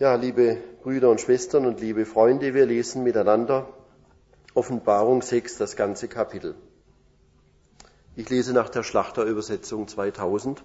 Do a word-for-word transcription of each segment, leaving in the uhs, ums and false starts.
Ja, liebe Brüder und Schwestern und liebe Freunde, wir lesen miteinander Offenbarung sechs, das ganze Kapitel. Ich lese nach der Schlachterübersetzung zweitausend.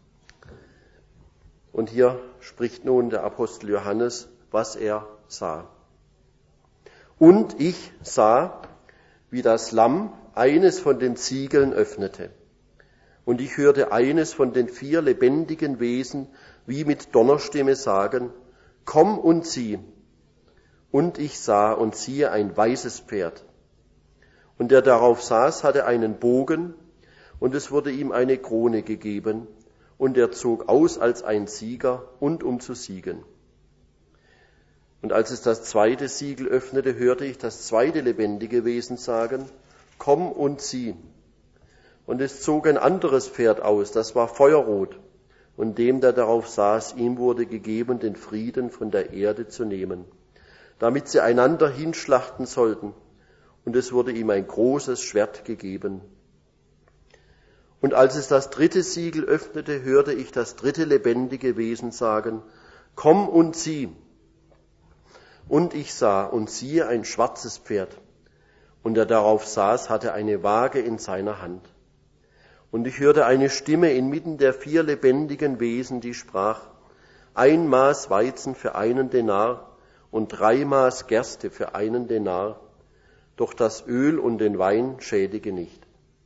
Und hier spricht nun der Apostel Johannes, was er sah. Und ich sah, wie das Lamm eines von den Siegeln öffnete. Und ich hörte eines von den vier lebendigen Wesen wie mit Donnerstimme sagen, komm und sieh. Und ich sah und siehe ein weißes Pferd. Und der darauf saß, hatte einen Bogen, und es wurde ihm eine Krone gegeben, und er zog aus als ein Sieger und um zu siegen. Und als es das zweite Siegel öffnete, hörte ich das zweite lebendige Wesen sagen, komm und sieh. Und es zog ein anderes Pferd aus, das war feuerrot. Und dem, der darauf saß, ihm wurde gegeben, den Frieden von der Erde zu nehmen, damit sie einander hinschlachten sollten. Und es wurde ihm ein großes Schwert gegeben. Und als es das dritte Siegel öffnete, hörte ich das dritte lebendige Wesen sagen, komm und sieh. Und ich sah und siehe ein schwarzes Pferd. Und der darauf saß, hatte eine Waage in seiner Hand. Und ich hörte eine Stimme inmitten der vier lebendigen Wesen, die sprach, ein Maß Weizen für einen Denar und drei Maß Gerste für einen Denar, doch das Öl und den Wein schädige nicht.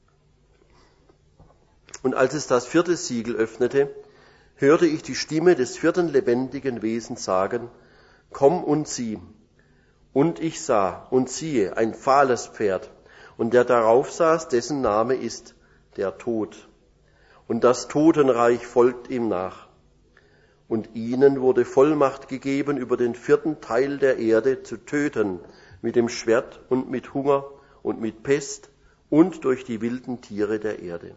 Und als es das vierte Siegel öffnete, hörte ich die Stimme des vierten lebendigen Wesens sagen, komm und sieh. Und ich sah und siehe ein fahles Pferd, und der darauf saß, dessen Name ist der Tod. Und das Totenreich folgt ihm nach. Und ihnen wurde Vollmacht gegeben, über den vierten Teil der Erde zu töten, mit dem Schwert und mit Hunger und mit Pest und durch die wilden Tiere der Erde.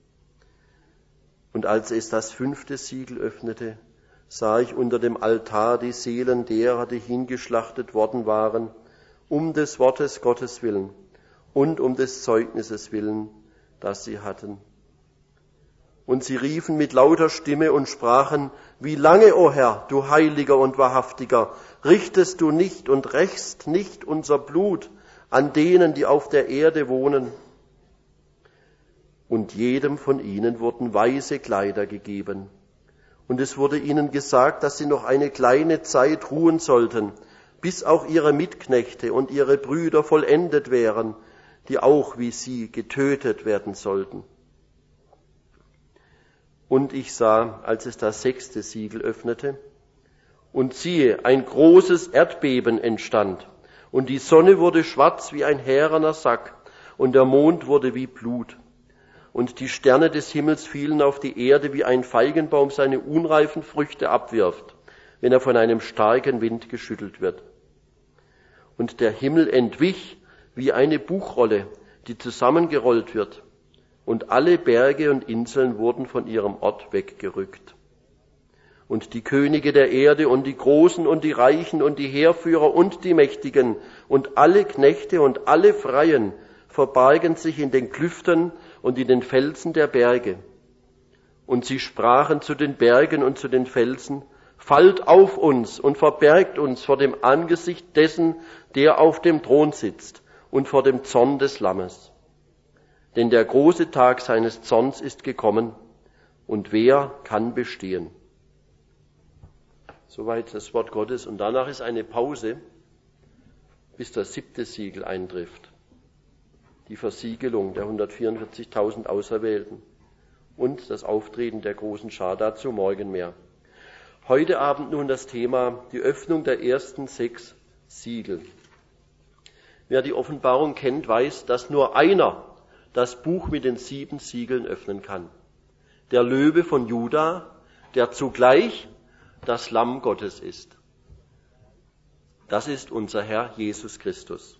Und als es das fünfte Siegel öffnete, sah ich unter dem Altar die Seelen derer, die hingeschlachtet worden waren, um des Wortes Gottes willen und um des Zeugnisses willen, das sie hatten. Und sie riefen mit lauter Stimme und sprachen, wie lange, o Herr, du Heiliger und Wahrhaftiger, richtest du nicht und rächst nicht unser Blut an denen, die auf der Erde wohnen? Und jedem von ihnen wurden weiße Kleider gegeben. Und es wurde ihnen gesagt, dass sie noch eine kleine Zeit ruhen sollten, bis auch ihre Mitknechte und ihre Brüder vollendet wären, die auch wie sie getötet werden sollten. Und ich sah, als es das sechste Siegel öffnete, und siehe, ein großes Erdbeben entstand, und die Sonne wurde schwarz wie ein härener Sack, und der Mond wurde wie Blut. Und die Sterne des Himmels fielen auf die Erde, wie ein Feigenbaum seine unreifen Früchte abwirft, wenn er von einem starken Wind geschüttelt wird. Und der Himmel entwich wie eine Buchrolle, die zusammengerollt wird, und alle Berge und Inseln wurden von ihrem Ort weggerückt. Und die Könige der Erde und die Großen und die Reichen und die Heerführer und die Mächtigen und alle Knechte und alle Freien verbargen sich in den Klüften und in den Felsen der Berge. Und sie sprachen zu den Bergen und zu den Felsen, fallt auf uns und verbergt uns vor dem Angesicht dessen, der auf dem Thron sitzt, und vor dem Zorn des Lammes. Denn der große Tag seines Zorns ist gekommen, und wer kann bestehen? Soweit das Wort Gottes. Und danach ist eine Pause, bis das siebte Siegel eintrifft. Die Versiegelung der hundertvierundvierzigtausend Auserwählten und das Auftreten der großen Schar. Dazu morgen mehr. Heute Abend nun das Thema, die Öffnung der ersten sechs Siegel. Wer die Offenbarung kennt, weiß, dass nur einer das Buch mit den sieben Siegeln öffnen kann. Der Löwe von Juda, der zugleich das Lamm Gottes ist. Das ist unser Herr Jesus Christus.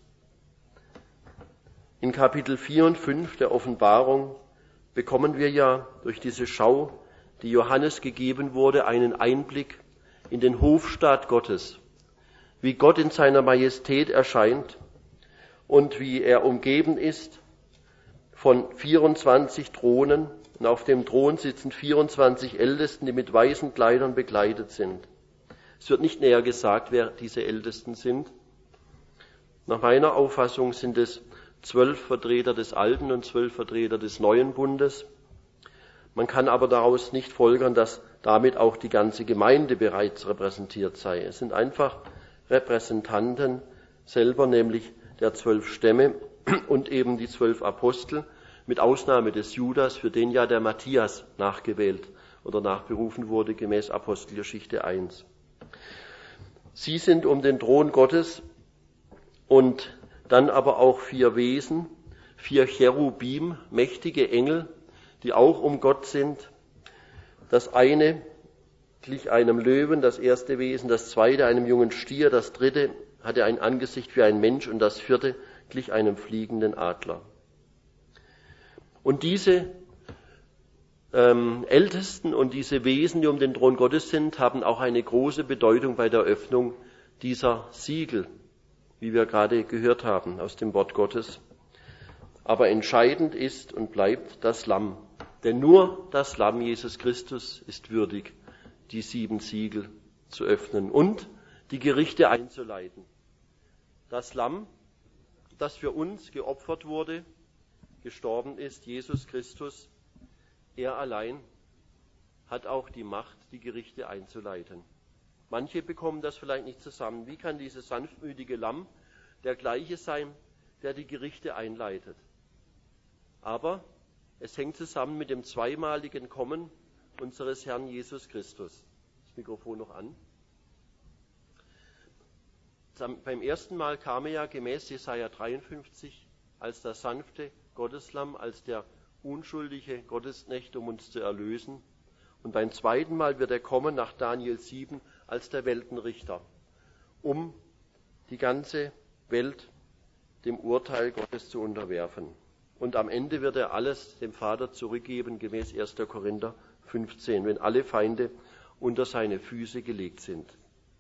In Kapitel vier und fünf der Offenbarung bekommen wir ja durch diese Schau, die Johannes gegeben wurde, einen Einblick in den Hofstaat Gottes, wie Gott in seiner Majestät erscheint und wie er umgeben ist von vierundzwanzig Thronen. Und auf dem Thron sitzen vierundzwanzig Ältesten, die mit weißen Kleidern bekleidet sind. Es wird nicht näher gesagt, wer diese Ältesten sind. Nach meiner Auffassung sind es zwölf Vertreter des Alten und zwölf Vertreter des Neuen Bundes. Man kann aber daraus nicht folgern, dass damit auch die ganze Gemeinde bereits repräsentiert sei. Es sind einfach Repräsentanten selber, nämlich der zwölf Stämme und eben die zwölf Apostel, mit Ausnahme des Judas, für den ja der Matthias nachgewählt oder nachberufen wurde, gemäß Apostelgeschichte eins. Sie sind um den Thron Gottes und dann aber auch vier Wesen, vier Cherubim, mächtige Engel, die auch um Gott sind. Das eine glich einem Löwen, das erste Wesen, das zweite einem jungen Stier, das dritte hatte ein Angesicht wie ein Mensch und das vierte glich einem fliegenden Adler. Und diese ähm, Ältesten und diese Wesen, die um den Thron Gottes sind, haben auch eine große Bedeutung bei der Öffnung dieser Siegel, wie wir gerade gehört haben aus dem Wort Gottes. Aber entscheidend ist und bleibt das Lamm. Denn nur das Lamm Jesus Christus ist würdig, die sieben Siegel zu öffnen und die Gerichte einzuleiten. Das Lamm, das für uns geopfert wurde, gestorben ist, Jesus Christus, er allein hat auch die Macht, die Gerichte einzuleiten. Manche bekommen das vielleicht nicht zusammen. Wie kann dieses sanftmütige Lamm der gleiche sein, der die Gerichte einleitet? Aber es hängt zusammen mit dem zweimaligen Kommen unseres Herrn Jesus Christus. Das Mikrofon noch an. Beim ersten Mal kam er ja gemäß Jesaja dreiundfünfzig als das sanfte Gotteslamm, als der unschuldige Gottesknecht, um uns zu erlösen. Und beim zweiten Mal wird er kommen nach Daniel sieben als der Weltenrichter, um die ganze Welt dem Urteil Gottes zu unterwerfen. Und am Ende wird er alles dem Vater zurückgeben, gemäß erster Korinther fünfzehn, wenn alle Feinde unter seine Füße gelegt sind.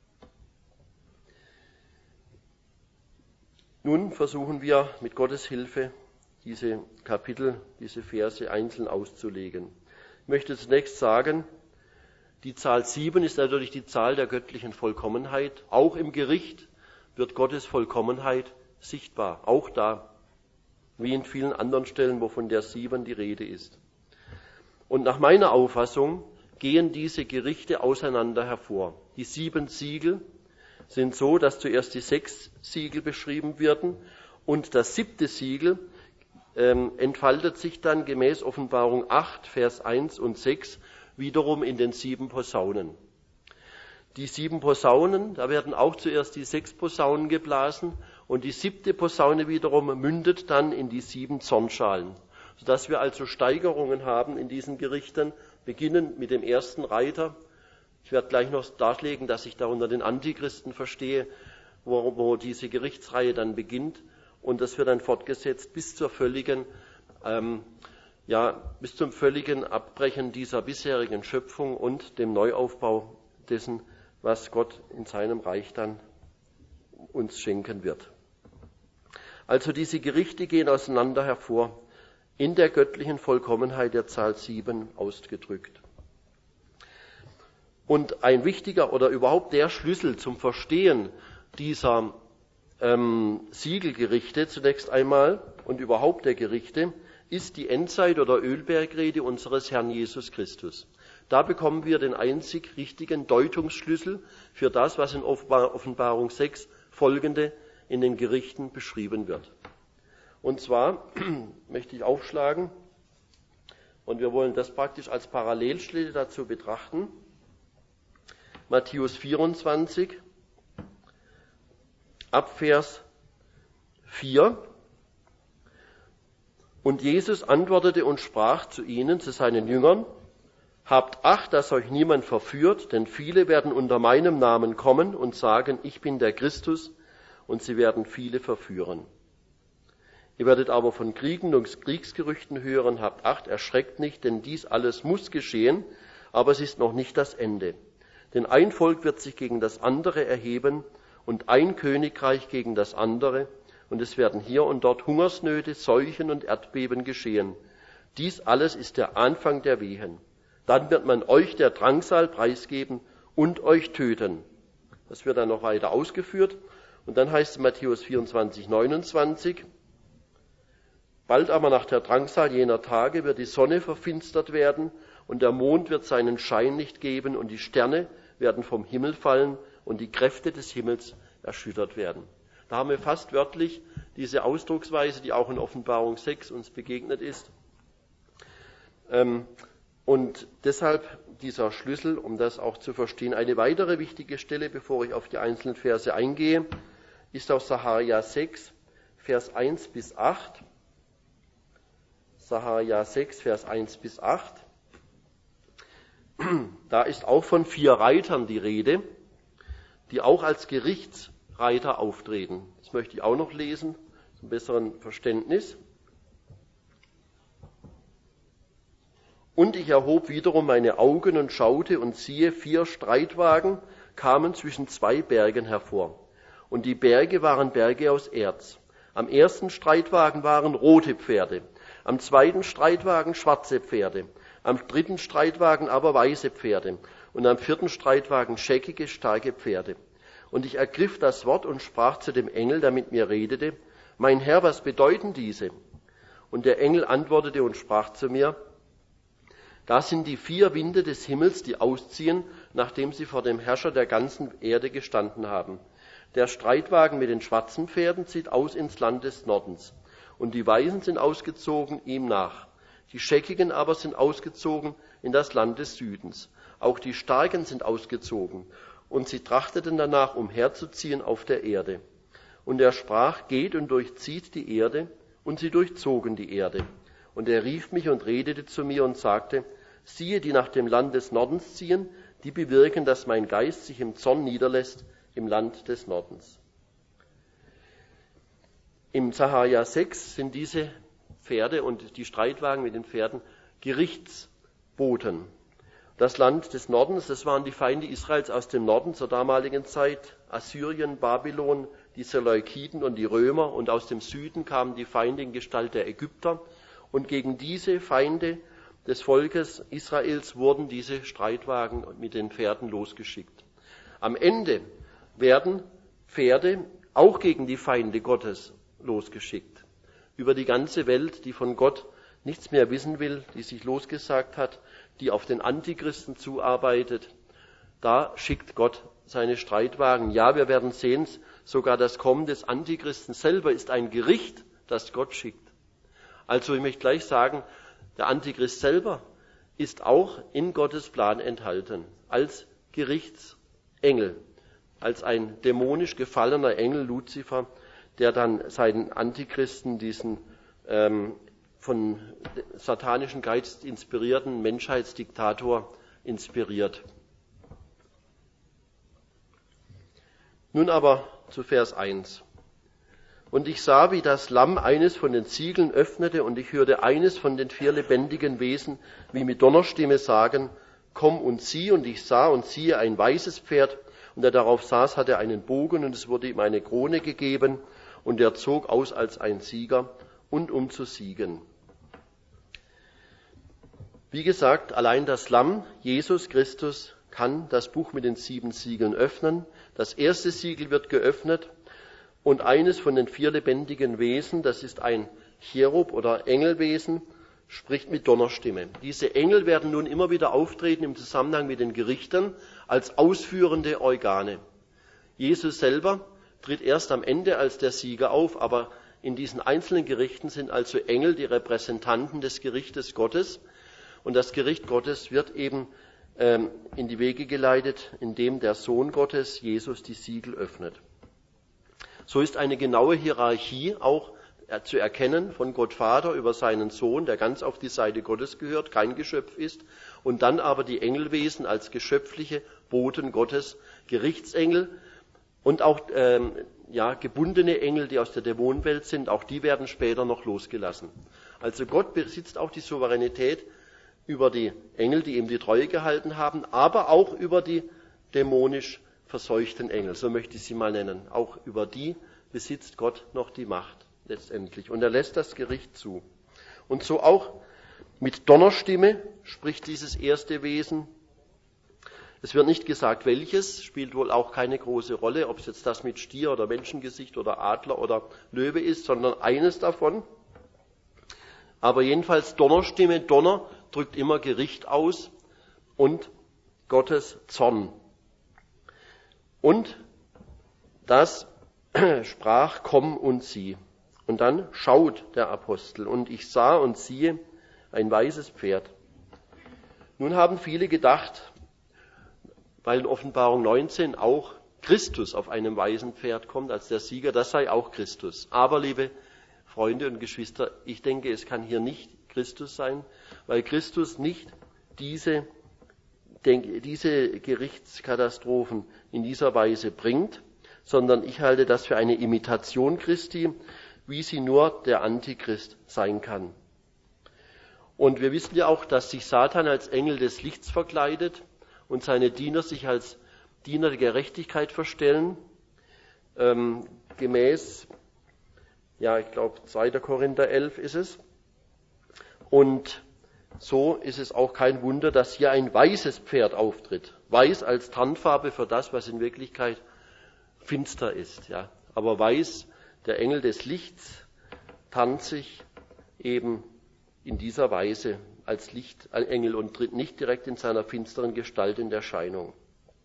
Nun versuchen wir mit Gottes Hilfe diese Kapitel, diese Verse einzeln auszulegen. Ich möchte zunächst sagen, die Zahl sieben ist natürlich die Zahl der göttlichen Vollkommenheit. Auch im Gericht wird Gottes Vollkommenheit sichtbar, auch da, wie in vielen anderen Stellen, wo von der sieben die Rede ist. Und nach meiner Auffassung gehen diese Gerichte auseinander hervor. Die sieben Siegel sind so, dass zuerst die sechs Siegel beschrieben werden und das siebte Siegel ähm, entfaltet sich dann gemäß Offenbarung acht, Vers eins und sechs wiederum in den sieben Posaunen. Die sieben Posaunen, da werden auch zuerst die sechs Posaunen geblasen und die siebte Posaune wiederum mündet dann in die sieben Zornschalen, sodass wir also Steigerungen haben in diesen Gerichten, beginnend mit dem ersten Reiter. Ich werde gleich noch darlegen, dass ich darunter den Antichristen verstehe, wo, wo diese Gerichtsreihe dann beginnt. Und das wird dann fortgesetzt bis zur völligen, ähm, ja, bis zum völligen Abbrechen dieser bisherigen Schöpfung und dem Neuaufbau dessen, was Gott in seinem Reich dann uns schenken wird. Also diese Gerichte gehen auseinander hervor, in der göttlichen Vollkommenheit der Zahl sieben ausgedrückt. Und ein wichtiger oder überhaupt der Schlüssel zum Verstehen dieser ähm, Siegelgerichte zunächst einmal und überhaupt der Gerichte ist die Endzeit- oder Ölbergrede unseres Herrn Jesus Christus. Da bekommen wir den einzig richtigen Deutungsschlüssel für das, was in Offenbarung sechs folgende in den Gerichten beschrieben wird. Und zwar möchte ich aufschlagen, und wir wollen das praktisch als Parallelstelle dazu betrachten, Matthäus vierundzwanzig, ab Vers vier. Und Jesus antwortete und sprach zu ihnen, zu seinen Jüngern: Habt Acht, dass euch niemand verführt, denn viele werden unter meinem Namen kommen und sagen, ich bin der Christus, und sie werden viele verführen. Ihr werdet aber von Kriegen und Kriegsgerüchten hören, habt Acht, erschreckt nicht, denn dies alles muss geschehen, aber es ist noch nicht das Ende. Denn ein Volk wird sich gegen das andere erheben und ein Königreich gegen das andere, und es werden hier und dort Hungersnöte, Seuchen und Erdbeben geschehen. Dies alles ist der Anfang der Wehen. Dann wird man euch der Drangsal preisgeben und euch töten. Das wird dann noch weiter ausgeführt. Und dann heißt es in Matthäus vierundzwanzig, neunundzwanzig, bald aber nach der Drangsal jener Tage wird die Sonne verfinstert werden und der Mond wird seinen Schein nicht geben und die Sterne werden vom Himmel fallen und die Kräfte des Himmels erschüttert werden. Da haben wir fast wörtlich diese Ausdrucksweise, die auch in Offenbarung sechs uns begegnet ist. Und deshalb dieser Schlüssel, um das auch zu verstehen. Eine weitere wichtige Stelle, bevor ich auf die einzelnen Verse eingehe, ist aus Sacharja sechs, Vers eins bis acht. Sacharja sechs, Vers eins bis acht. Da ist auch von vier Reitern die Rede, die auch als Gerichtsreiter auftreten. Das möchte ich auch noch lesen, zum besseren Verständnis. Und ich erhob wiederum meine Augen und schaute und siehe, vier Streitwagen kamen zwischen zwei Bergen hervor. Und die Berge waren Berge aus Erz. Am ersten Streitwagen waren rote Pferde, am zweiten Streitwagen schwarze Pferde, am dritten Streitwagen aber weiße Pferde und am vierten Streitwagen scheckige, starke Pferde. Und ich ergriff das Wort und sprach zu dem Engel, der mit mir redete, mein Herr, was bedeuten diese? Und der Engel antwortete und sprach zu mir, das sind die vier Winde des Himmels, die ausziehen, nachdem sie vor dem Herrscher der ganzen Erde gestanden haben. Der Streitwagen mit den schwarzen Pferden zieht aus ins Land des Nordens, und die Weißen sind ausgezogen ihm nach. Die Scheckigen aber sind ausgezogen in das Land des Südens. Auch die Starken sind ausgezogen, und sie trachteten danach, umherzuziehen auf der Erde. Und er sprach, geht und durchzieht die Erde, und sie durchzogen die Erde. Und er rief mich und redete zu mir und sagte, siehe, die nach dem Land des Nordens ziehen, die bewirken, dass mein Geist sich im Zorn niederlässt im Land des Nordens. Im Sacharja sechs sind diese Pferde und die Streitwagen mit den Pferden Gerichtsboten. Das Land des Nordens, das waren die Feinde Israels aus dem Norden zur damaligen Zeit, Assyrien, Babylon, die Seleukiden und die Römer, und aus dem Süden kamen die Feinde in Gestalt der Ägypter. Und gegen diese Feinde des Volkes Israels wurden diese Streitwagen mit den Pferden losgeschickt. Am Ende werden Pferde auch gegen die Feinde Gottes losgeschickt. Über die ganze Welt, die von Gott nichts mehr wissen will, die sich losgesagt hat, die auf den Antichristen zuarbeitet, da schickt Gott seine Streitwagen. Ja, wir werden sehen, sogar das Kommen des Antichristen selber ist ein Gericht, das Gott schickt. Also ich möchte gleich sagen, der Antichrist selber ist auch in Gottes Plan enthalten, als Gerichtsengel, als ein dämonisch gefallener Engel Luzifer, der dann seinen Antichristen, diesen ähm, von satanischen Geist inspirierten Menschheitsdiktator, inspiriert. Nun aber zu Vers eins. Und ich sah, wie das Lamm eines von den Siegeln öffnete, und ich hörte eines von den vier lebendigen Wesen, wie mit Donnerstimme sagen, komm und sieh. Und ich sah und siehe ein weißes Pferd, und der darauf saß, hatte einen Bogen, und es wurde ihm eine Krone gegeben, und er zog aus als ein Sieger und um zu siegen. Wie gesagt, allein das Lamm, Jesus Christus, kann das Buch mit den sieben Siegeln öffnen. Das erste Siegel wird geöffnet, und eines von den vier lebendigen Wesen, das ist ein Cherub oder Engelwesen, spricht mit Donnerstimme. Diese Engel werden nun immer wieder auftreten im Zusammenhang mit den Gerichten als ausführende Organe. Jesus selber tritt erst am Ende als der Sieger auf, aber in diesen einzelnen Gerichten sind also Engel die Repräsentanten des Gerichtes Gottes. Und das Gericht Gottes wird eben ähm, in die Wege geleitet, indem der Sohn Gottes, Jesus, die Siegel öffnet. So ist eine genaue Hierarchie auch zu erkennen von Gott Vater über seinen Sohn, der ganz auf die Seite Gottes gehört, kein Geschöpf ist, und dann aber die Engelwesen als geschöpfliche Boten Gottes, Gerichtsengel und auch ähm, ja, gebundene Engel, die aus der Dämonenwelt sind, auch die werden später noch losgelassen. Also Gott besitzt auch die Souveränität über die Engel, die ihm die Treue gehalten haben, aber auch über die dämonisch verseuchten Engel, so möchte ich sie mal nennen. Auch über die besitzt Gott noch die Macht letztendlich. Und er lässt das Gericht zu. Und so auch mit Donnerstimme spricht dieses erste Wesen. Es wird nicht gesagt, welches, spielt wohl auch keine große Rolle, ob es jetzt das mit Stier oder Menschengesicht oder Adler oder Löwe ist, sondern eines davon. Aber jedenfalls Donnerstimme, Donner drückt immer Gericht aus und Gottes Zorn. Und das sprach, komm und sieh. Und dann schaut der Apostel, und ich sah und siehe ein weißes Pferd. Nun haben viele gedacht, weil in Offenbarung neunzehn auch Christus auf einem weißen Pferd kommt als der Sieger, das sei auch Christus. Aber, liebe Freunde und Geschwister, ich denke, es kann hier nicht Christus sein, weil Christus nicht diese, denke, diese Gerichtskatastrophen in dieser Weise bringt, sondern ich halte das für eine Imitation Christi, wie sie nur der Antichrist sein kann. Und wir wissen ja auch, dass sich Satan als Engel des Lichts verkleidet und seine Diener sich als Diener der Gerechtigkeit verstellen, ähm, gemäß, ja, ich glaube, zweiter Korinther elf ist es. Und so ist es auch kein Wunder, dass hier ein weißes Pferd auftritt. Weiß als Tarnfarbe für das, was in Wirklichkeit finster ist. Ja. Aber weiß, der Engel des Lichts, tarnt sich eben in dieser Weise als Lichtengel und tritt nicht direkt in seiner finsteren Gestalt in Erscheinung.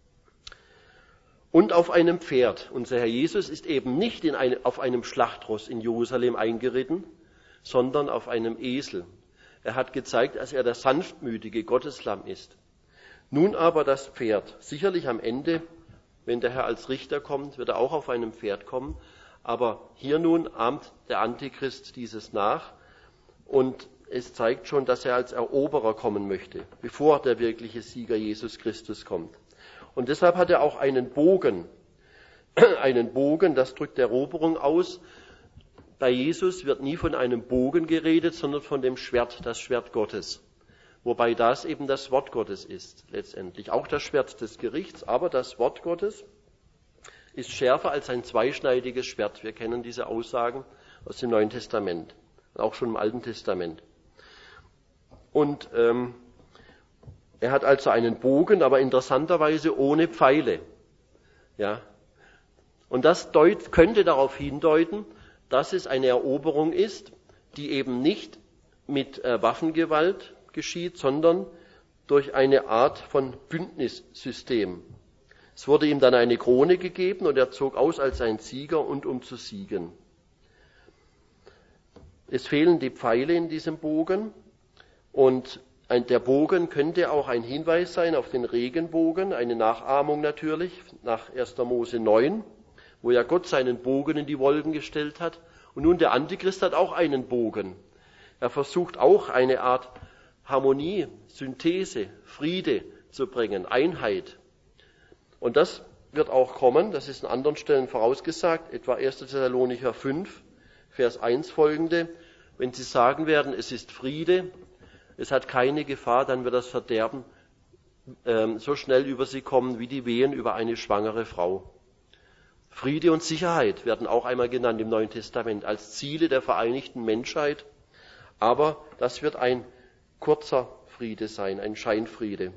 Und auf einem Pferd. Unser Herr Jesus ist eben nicht in eine, auf einem Schlachtross in Jerusalem eingeritten, sondern auf einem Esel. Er hat gezeigt, dass er der sanftmütige Gotteslamm ist. Nun aber das Pferd. Sicherlich am Ende, wenn der Herr als Richter kommt, wird er auch auf einem Pferd kommen. Aber hier nun ahmt der Antichrist dieses nach. Und es zeigt schon, dass er als Eroberer kommen möchte, bevor der wirkliche Sieger Jesus Christus kommt. Und deshalb hat er auch einen Bogen. Einen Bogen, das drückt Eroberung aus. Bei Jesus wird nie von einem Bogen geredet, sondern von dem Schwert, das Schwert Gottes. Wobei das eben das Wort Gottes ist, letztendlich. Auch das Schwert des Gerichts, aber das Wort Gottes ist schärfer als ein zweischneidiges Schwert. Wir kennen diese Aussagen aus dem Neuen Testament, auch schon im Alten Testament. Und ähm, er hat also einen Bogen, aber interessanterweise ohne Pfeile. Ja. Und das deut, könnte darauf hindeuten, dass es eine Eroberung ist, die eben nicht mit äh, Waffengewalt geschieht, sondern durch eine Art von Bündnissystem. Es wurde ihm dann eine Krone gegeben und er zog aus als ein Sieger und um zu siegen. Es fehlen die Pfeile in diesem Bogen und ein, der Bogen könnte auch ein Hinweis sein auf den Regenbogen, eine Nachahmung natürlich nach erster Mose neun, wo ja Gott seinen Bogen in die Wolken gestellt hat. Und nun der Antichrist hat auch einen Bogen. Er versucht auch eine Art Harmonie, Synthese, Friede zu bringen, Einheit. Und das wird auch kommen, das ist an anderen Stellen vorausgesagt, etwa erster Thessalonicher fünf, Vers eins folgende. Wenn sie sagen werden, es ist Friede, es hat keine Gefahr, dann wird das Verderben ähm, so schnell über sie kommen, wie die Wehen über eine schwangere Frau. Friede und Sicherheit werden auch einmal genannt im Neuen Testament als Ziele der vereinigten Menschheit. Aber das wird ein kurzer Friede sein, ein Scheinfriede.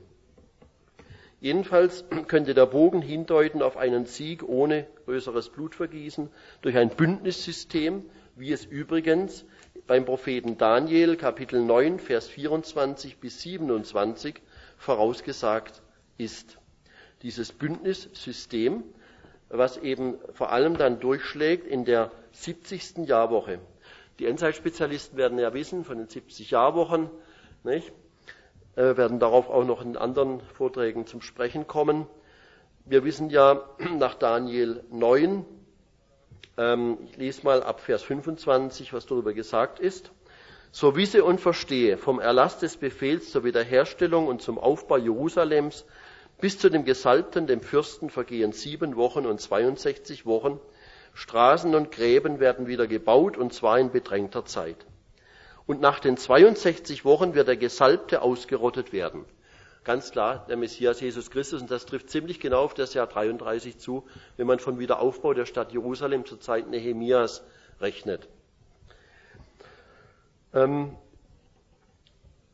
Jedenfalls könnte der Bogen hindeuten auf einen Sieg ohne größeres Blutvergießen durch ein Bündnissystem, wie es übrigens beim Propheten Daniel, Kapitel neun, Vers vierundzwanzig bis siebenundzwanzig vorausgesagt ist. Dieses Bündnissystem, was eben vor allem dann durchschlägt in der siebzigsten Jahrwoche. Die Endzeitspezialisten werden ja wissen von den siebzig Jahrwochen, nicht? Äh, werden darauf auch noch in anderen Vorträgen zum Sprechen kommen. Wir wissen ja nach Daniel neun, ähm, ich lese mal ab Vers fünfundzwanzig, was darüber gesagt ist. So wisse und verstehe vom Erlass des Befehls zur Wiederherstellung und zum Aufbau Jerusalems bis zu dem Gesalbten, dem Fürsten, vergehen sieben Wochen und zweiundsechzig Wochen. Straßen und Gräben werden wieder gebaut, und zwar in bedrängter Zeit. Und nach den zweiundsechzig Wochen wird der Gesalbte ausgerottet werden. Ganz klar, der Messias Jesus Christus, und das trifft ziemlich genau auf das Jahr dreiunddreißig zu, wenn man von Wiederaufbau der Stadt Jerusalem zur Zeit Nehemias rechnet. Ähm,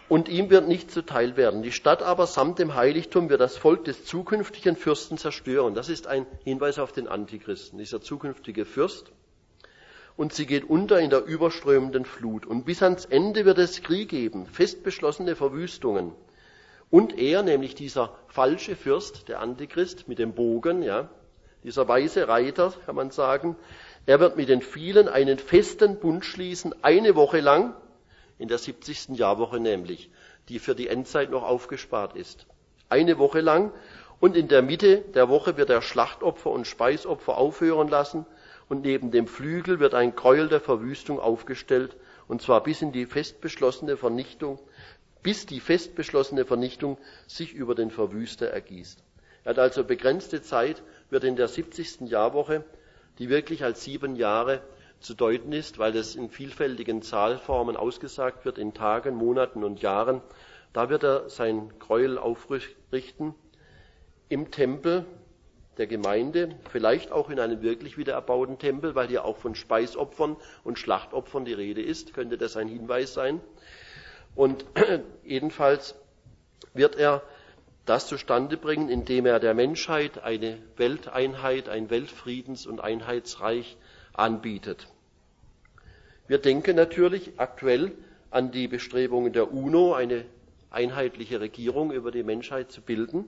und ihm wird nicht zuteil werden. Die Stadt aber samt dem Heiligtum wird das Volk des zukünftigen Fürsten zerstören. Das ist ein Hinweis auf den Antichristen, dieser zukünftige Fürst. Und sie geht unter in der überströmenden Flut. Und bis ans Ende wird es Krieg geben, fest beschlossene Verwüstungen. Und er, nämlich dieser falsche Fürst, der Antichrist mit dem Bogen, ja, dieser weiße Reiter, kann man sagen, er wird mit den vielen einen festen Bund schließen, eine Woche lang, in der siebzigsten Jahrwoche nämlich, die für die Endzeit noch aufgespart ist. Eine Woche lang, und in der Mitte der Woche wird er Schlachtopfer und Speisopfer aufhören lassen, und neben dem Flügel wird ein Gräuel der Verwüstung aufgestellt, und zwar bis in die fest beschlossene Vernichtung, bis die fest beschlossene Vernichtung sich über den Verwüster ergießt. Er hat also begrenzte Zeit, wird in der siebzigsten Jahrwoche, die wirklich als sieben Jahre zu deuten ist, weil es in vielfältigen Zahlformen ausgesagt wird, in Tagen, Monaten und Jahren, da wird er sein Gräuel aufrichten im Tempel der Gemeinde, vielleicht auch in einem wirklich wieder erbauten Tempel, weil hier auch von Speisopfern und Schlachtopfern die Rede ist, könnte das ein Hinweis sein. Und jedenfalls wird er das zustande bringen, indem er der Menschheit eine Welteinheit, ein Weltfriedens- und Einheitsreich anbietet. Wir denken natürlich aktuell an die Bestrebungen der UNO, eine einheitliche Regierung über die Menschheit zu bilden.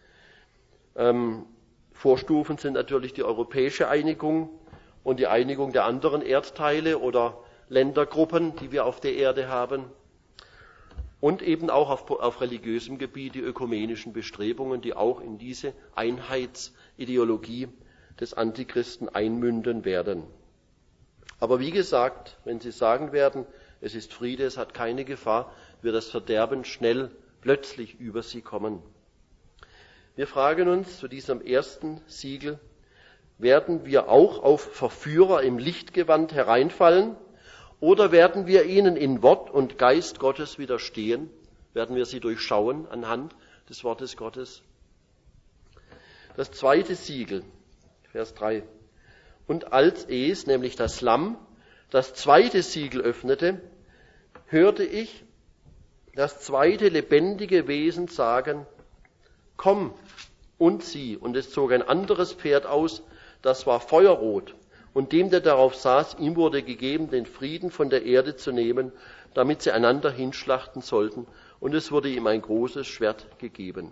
Ähm, Vorstufen sind natürlich die europäische Einigung und die Einigung der anderen Erdteile oder Ländergruppen, die wir auf der Erde haben. Und eben auch auf, auf religiösem Gebiet die ökumenischen Bestrebungen, die auch in diese Einheitsideologie des Antichristen einmünden werden. Aber wie gesagt, wenn sie sagen werden, es ist Friede, es hat keine Gefahr, wird das Verderben schnell, plötzlich über sie kommen. Wir fragen uns zu diesem ersten Siegel, werden wir auch auf Verführer im Lichtgewand hereinfallen? Oder werden wir ihnen in Wort und Geist Gottes widerstehen? Werden wir sie durchschauen anhand des Wortes Gottes? Das zweite Siegel, Vers drei. Und als es, nämlich das Lamm, das zweite Siegel öffnete, hörte ich das zweite lebendige Wesen sagen, komm und sieh. Und es zog ein anderes Pferd aus, das war feuerrot. Und dem, der darauf saß, ihm wurde gegeben, den Frieden von der Erde zu nehmen, damit sie einander hinschlachten sollten. Und es wurde ihm ein großes Schwert gegeben.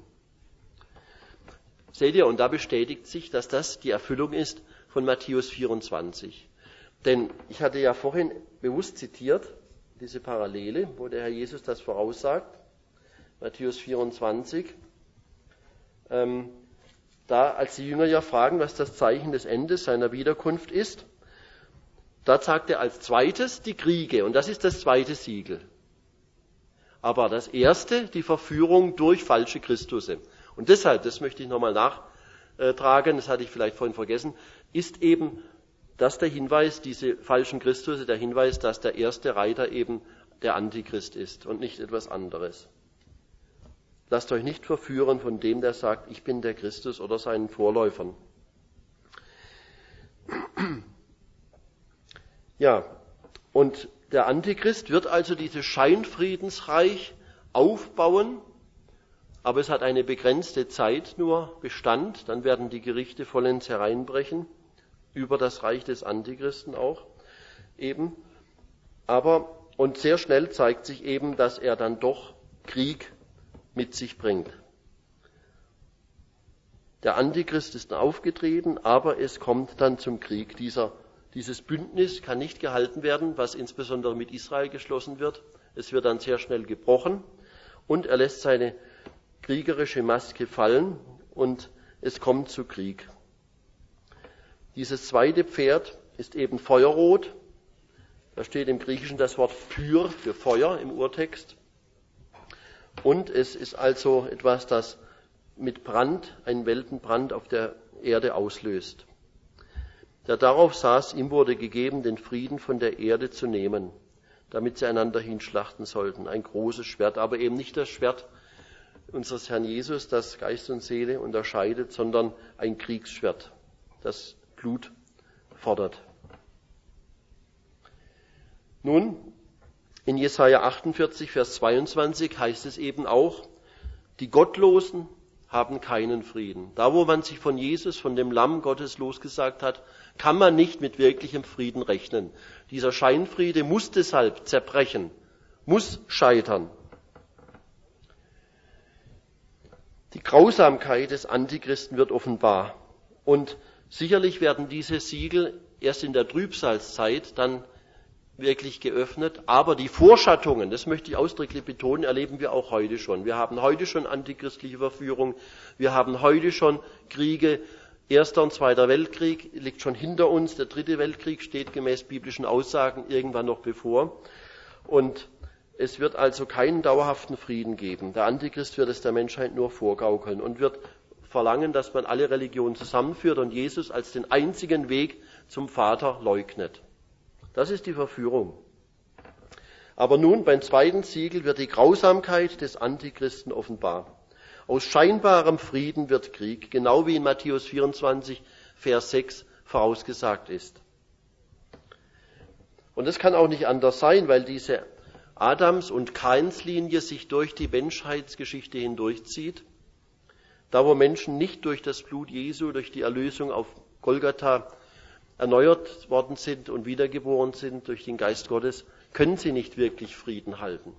Seht ihr, und da bestätigt sich, dass das die Erfüllung ist von Matthäus vierundzwanzig. Denn ich hatte ja vorhin bewusst zitiert, diese Parallele, wo der Herr Jesus das voraussagt. Matthäus vierundzwanzig. Ähm, Da, als die Jünger ja fragen, was das Zeichen des Endes seiner Wiederkunft ist, da sagt er als zweites die Kriege, und das ist das zweite Siegel. Aber das erste, die Verführung durch falsche Christusse. Und deshalb, das möchte ich nochmal nachtragen, das hatte ich vielleicht vorhin vergessen, ist eben das der Hinweis, diese falschen Christusse, der Hinweis, dass der erste Reiter eben der Antichrist ist und nicht etwas anderes. Lasst euch nicht verführen von dem, der sagt, ich bin der Christus oder seinen Vorläufern. Ja, und der Antichrist wird also dieses Scheinfriedensreich aufbauen, aber es hat eine begrenzte Zeit nur Bestand, dann werden die Gerichte vollends hereinbrechen, über das Reich des Antichristen auch eben. Aber, und sehr schnell zeigt sich eben, dass er dann doch Krieg mit sich bringt. Der Antichrist ist aufgetreten, aber es kommt dann zum Krieg. Dieser, dieses Bündnis kann nicht gehalten werden, was insbesondere mit Israel geschlossen wird. Es wird dann sehr schnell gebrochen und er lässt seine kriegerische Maske fallen und es kommt zu Krieg. Dieses zweite Pferd ist eben feuerrot. Da steht im Griechischen das Wort Pyr für Feuer im Urtext. Und es ist also etwas, das mit Brand, einen Weltenbrand auf der Erde auslöst. Der darauf saß, ihm wurde gegeben, den Frieden von der Erde zu nehmen, damit sie einander hinschlachten sollten. Ein großes Schwert, aber eben nicht das Schwert unseres Herrn Jesus, das Geist und Seele unterscheidet, sondern ein Kriegsschwert, das Blut fordert. Nun, In Jesaja achtundvierzig, Vers zweiundzwanzig heißt es eben auch, die Gottlosen haben keinen Frieden. Da, wo man sich von Jesus, von dem Lamm Gottes losgesagt hat, kann man nicht mit wirklichem Frieden rechnen. Dieser Scheinfriede muss deshalb zerbrechen, muss scheitern. Die Grausamkeit des Antichristen wird offenbar. Und sicherlich werden diese Siegel erst in der Trübsalzeit dann wirklich geöffnet. Aber die Vorschattungen, das möchte ich ausdrücklich betonen, erleben wir auch heute schon. Wir haben heute schon antichristliche Verführung. Wir haben heute schon Kriege. Erster und Zweiter Weltkrieg liegt schon hinter uns. Der Dritte Weltkrieg steht gemäß biblischen Aussagen irgendwann noch bevor. Und es wird also keinen dauerhaften Frieden geben. Der Antichrist wird es der Menschheit nur vorgaukeln und wird verlangen, dass man alle Religionen zusammenführt und Jesus als den einzigen Weg zum Vater leugnet. Das ist die Verführung. Aber nun beim zweiten Siegel wird die Grausamkeit des Antichristen offenbar. Aus scheinbarem Frieden wird Krieg, genau wie in Matthäus vierundzwanzig, Vers sechs vorausgesagt ist. Und das kann auch nicht anders sein, weil diese Adams- und Kains-Linie sich durch die Menschheitsgeschichte hindurchzieht. Da, wo Menschen nicht durch das Blut Jesu, durch die Erlösung auf Golgatha erneuert worden sind und wiedergeboren sind durch den Geist Gottes, können sie nicht wirklich Frieden halten.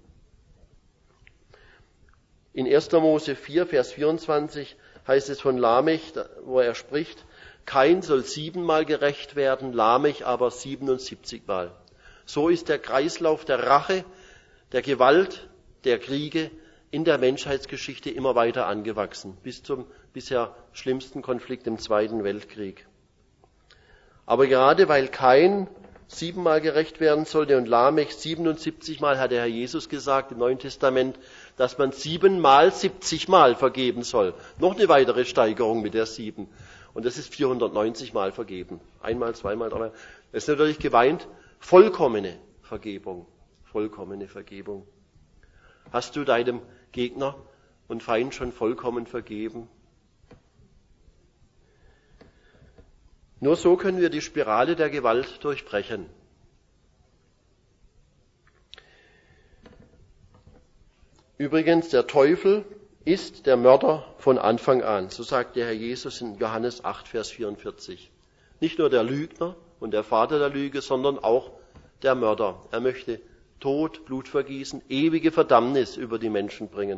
In erster Mose vier, Vers vierundzwanzig heißt es von Lamech, wo er spricht, Kain soll siebenmal gerecht werden, Lamech aber siebenundsiebzigmal. So ist der Kreislauf der Rache, der Gewalt, der Kriege in der Menschheitsgeschichte immer weiter angewachsen, bis zum bisher schlimmsten Konflikt im Zweiten Weltkrieg. Aber gerade weil Kain siebenmal gerecht werden sollte und Lamech siebenundsiebzigmal, hat der Herr Jesus gesagt im Neuen Testament, dass man siebenmal siebzigmal vergeben soll. Noch eine weitere Steigerung mit der sieben. Und das ist vierhundertneunzig Mal vergeben. Einmal, zweimal, dreimal. Das ist natürlich gemeint vollkommene Vergebung. Vollkommene Vergebung. Hast du deinem Gegner und Feind schon vollkommen vergeben? Nur so können wir die Spirale der Gewalt durchbrechen. Übrigens, der Teufel ist der Mörder von Anfang an. So sagt der Herr Jesus in Johannes acht, Vers vierundvierzig. Nicht nur der Lügner und der Vater der Lüge, sondern auch der Mörder. Er möchte Tod, Blutvergießen, ewige Verdammnis über die Menschen bringen.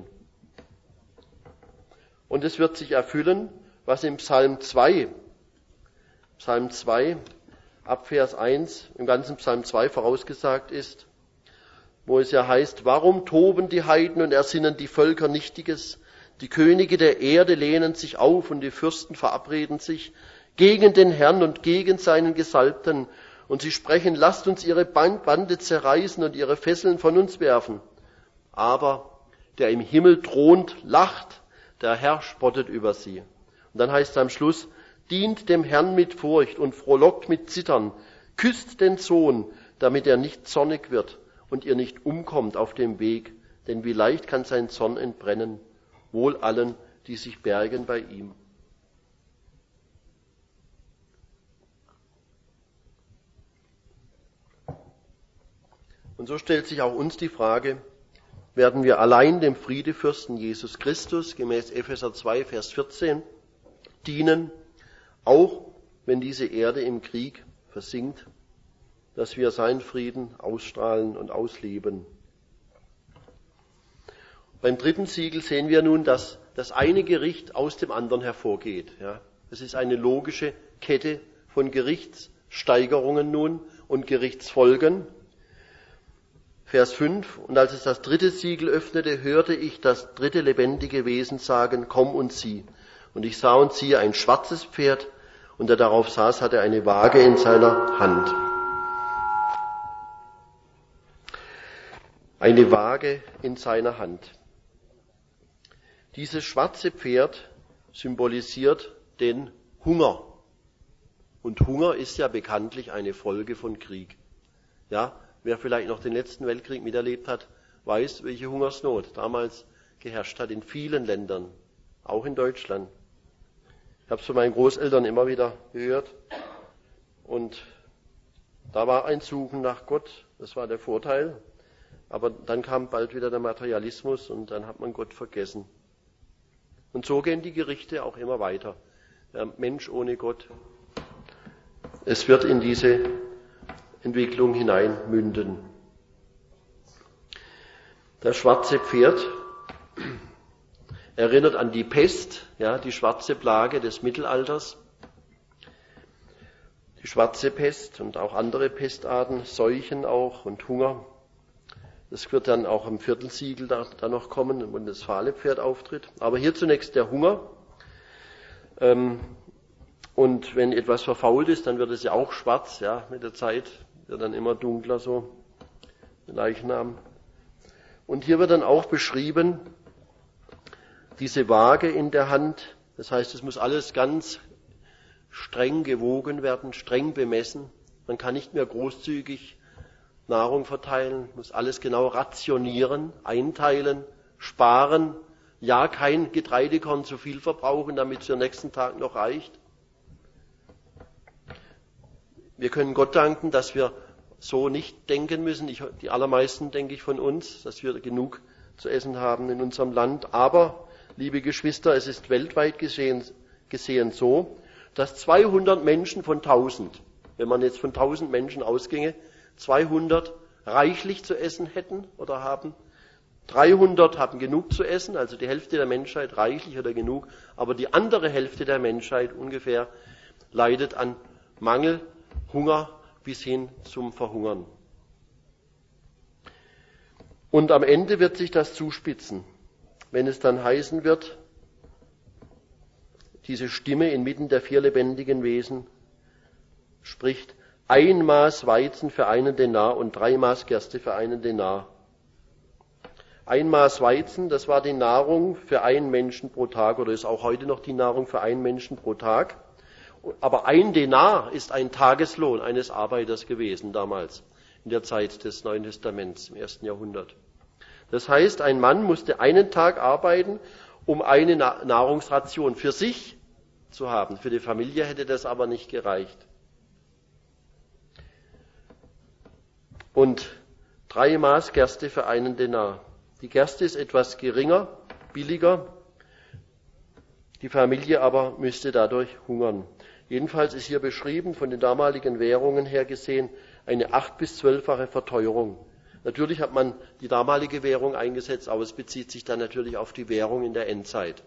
Und es wird sich erfüllen, was im Psalm zwei, Psalm zwei, ab Vers eins, im ganzen Psalm zwei vorausgesagt ist, wo es ja heißt, warum toben die Heiden und ersinnen die Völker Nichtiges? Die Könige der Erde lehnen sich auf und die Fürsten verabreden sich gegen den Herrn und gegen seinen Gesalbten. Und sie sprechen, lasst uns ihre Bande zerreißen und ihre Fesseln von uns werfen. Aber der im Himmel thront, lacht, der Herr spottet über sie. Und dann heißt es am Schluss, dient dem Herrn mit Furcht und frohlockt mit Zittern, küsst den Sohn, damit er nicht zornig wird und ihr nicht umkommt auf dem Weg, denn wie leicht kann sein Zorn entbrennen, wohl allen, die sich bergen bei ihm. Und so stellt sich auch uns die Frage, werden wir allein dem Friedefürsten Jesus Christus, gemäß Epheser zwei, Vers vierzehn, dienen, auch wenn diese Erde im Krieg versinkt, dass wir seinen Frieden ausstrahlen und ausleben. Beim dritten Siegel sehen wir nun, dass das eine Gericht aus dem anderen hervorgeht. Ja, es ist eine logische Kette von Gerichtssteigerungen nun und Gerichtsfolgen. Vers fünf, und als es das dritte Siegel öffnete, hörte ich das dritte lebendige Wesen sagen, komm und sieh. Und ich sah und siehe ein schwarzes Pferd, und der darauf saß, hatte eine Waage in seiner Hand. Eine Waage in seiner Hand. Dieses schwarze Pferd symbolisiert den Hunger. Und Hunger ist ja bekanntlich eine Folge von Krieg. Ja, wer vielleicht noch den letzten Weltkrieg miterlebt hat, weiß, welche Hungersnot damals geherrscht hat in vielen Ländern, auch in Deutschland. Ich habe es von meinen Großeltern immer wieder gehört. Und da war ein Suchen nach Gott. Das war der Vorteil. Aber dann kam bald wieder der Materialismus und dann hat man Gott vergessen. Und so gehen die Gerichte auch immer weiter. Der Mensch ohne Gott. Es wird in diese Entwicklung hinein münden. Das schwarze Pferd erinnert an die Pest, ja, die schwarze Plage des Mittelalters. Die schwarze Pest und auch andere Pestarten, Seuchen auch und Hunger. Das wird dann auch im vierten Siegel da, da noch kommen, wenn das fahle Pferd auftritt. Aber hier zunächst der Hunger. Ähm, und wenn etwas verfault ist, dann wird es ja auch schwarz, ja, mit der Zeit wird dann immer dunkler so, der Leichnam. Und hier wird dann auch beschrieben, diese Waage in der Hand, das heißt, es muss alles ganz streng gewogen werden, streng bemessen. Man kann nicht mehr großzügig Nahrung verteilen, muss alles genau rationieren, einteilen, sparen, ja, kein Getreidekorn zu viel verbrauchen, damit es für den nächsten Tag noch reicht. Wir können Gott danken, dass wir so nicht denken müssen. Ich, die allermeisten, denke ich, von uns, dass wir genug zu essen haben in unserem Land. Aber, liebe Geschwister, es ist weltweit gesehen, gesehen so, dass zweihundert Menschen von tausend, wenn man jetzt von tausend Menschen ausginge, zweihundert reichlich zu essen hätten oder haben. dreihundert haben genug zu essen, also die Hälfte der Menschheit reichlich oder genug. Aber die andere Hälfte der Menschheit ungefähr leidet an Mangel, Hunger bis hin zum Verhungern. Und am Ende wird sich das zuspitzen, wenn es dann heißen wird, diese Stimme inmitten der vier lebendigen Wesen spricht, ein Maß Weizen für einen Denar und drei Maß Gerste für einen Denar. Ein Maß Weizen, das war die Nahrung für einen Menschen pro Tag oder ist auch heute noch die Nahrung für einen Menschen pro Tag. Aber ein Denar ist ein Tageslohn eines Arbeiters gewesen damals, in der Zeit des Neuen Testaments im ersten Jahrhundert. Das heißt, ein Mann musste einen Tag arbeiten, um eine Nahrungsration für sich zu haben. Für die Familie hätte das aber nicht gereicht. Und drei Maß Gerste für einen Denar. Die Gerste ist etwas geringer, billiger. Die Familie aber müsste dadurch hungern. Jedenfalls ist hier beschrieben, von den damaligen Währungen her gesehen, eine acht- bis zwölffache Verteuerung. Natürlich hat man die damalige Währung eingesetzt, aber es bezieht sich dann natürlich auf die Währung in der Endzeit.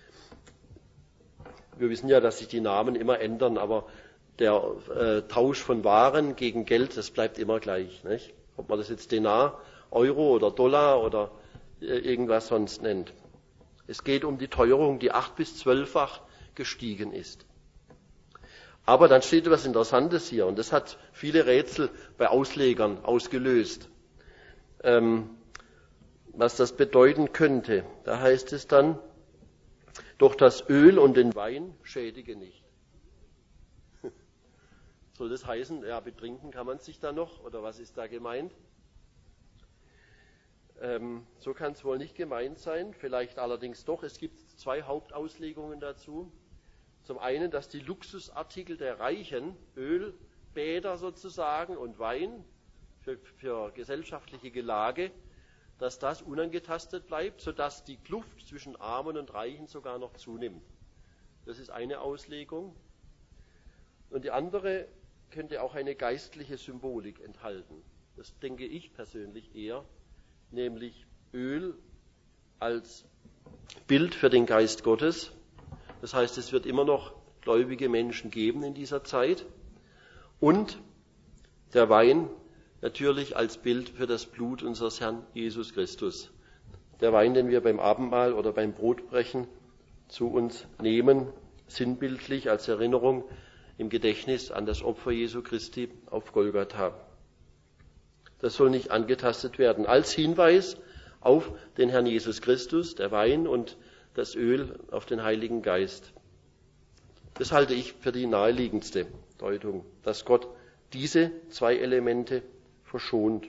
Wir wissen ja, dass sich die Namen immer ändern, aber der äh, Tausch von Waren gegen Geld, das bleibt immer gleich, nicht? Ob man das jetzt Denar, Euro oder Dollar oder äh, irgendwas sonst nennt. Es geht um die Teuerung, die acht- bis zwölffach gestiegen ist. Aber dann steht etwas Interessantes hier, und das hat viele Rätsel bei Auslegern ausgelöst, ähm, was das bedeuten könnte. Da heißt es dann, doch das Öl und den Wein schädige nicht. Soll das heißen, ja, betrinken kann man sich da noch, oder was ist da gemeint? Ähm, so kann es wohl nicht gemeint sein, vielleicht allerdings doch. Es gibt zwei Hauptauslegungen dazu. Zum einen, dass die Luxusartikel der Reichen, Öl, Bäder sozusagen und Wein für, für gesellschaftliche Gelage, dass das unangetastet bleibt, sodass die Kluft zwischen Armen und Reichen sogar noch zunimmt. Das ist eine Auslegung. Und die andere könnte auch eine geistliche Symbolik enthalten. Das denke ich persönlich eher, nämlich Öl als Bild für den Geist Gottes. Das heißt, es wird immer noch gläubige Menschen geben in dieser Zeit. Und der Wein natürlich als Bild für das Blut unseres Herrn Jesus Christus. Der Wein, den wir beim Abendmahl oder beim Brotbrechen zu uns nehmen, sinnbildlich als Erinnerung im Gedächtnis an das Opfer Jesu Christi auf Golgatha. Das soll nicht angetastet werden. Als Hinweis auf den Herrn Jesus Christus, der Wein und das Öl auf den Heiligen Geist. Das halte ich für die naheliegendste Deutung, dass Gott diese zwei Elemente verschont.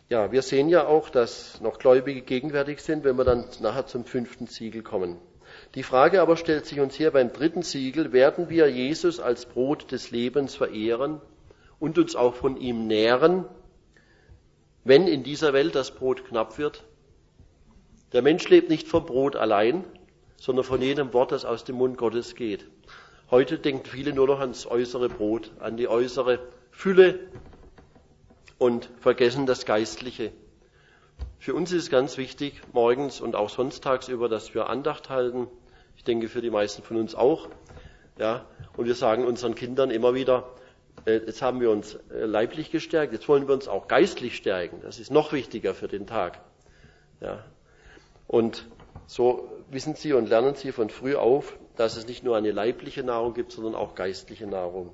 Ja, wir sehen ja auch, dass noch Gläubige gegenwärtig sind, wenn wir dann nachher zum fünften Siegel kommen. Die Frage aber stellt sich uns hier beim dritten Siegel: Werden wir Jesus als Brot des Lebens verehren und uns auch von ihm nähren, wenn in dieser Welt das Brot knapp wird? Der Mensch lebt nicht vom Brot allein, sondern von jedem Wort, das aus dem Mund Gottes geht. Heute denken viele nur noch ans äußere Brot, an die äußere Fülle und vergessen das Geistliche. Für uns ist es ganz wichtig, morgens und auch sonst tagsüber, dass wir Andacht halten. Ich denke, für die meisten von uns auch. Ja, und wir sagen unseren Kindern immer wieder, äh, jetzt haben wir uns äh, leiblich gestärkt, jetzt wollen wir uns auch geistlich stärken. Das ist noch wichtiger für den Tag. Ja. Und so wissen sie und lernen sie von früh auf, dass es nicht nur eine leibliche Nahrung gibt, sondern auch geistliche Nahrung.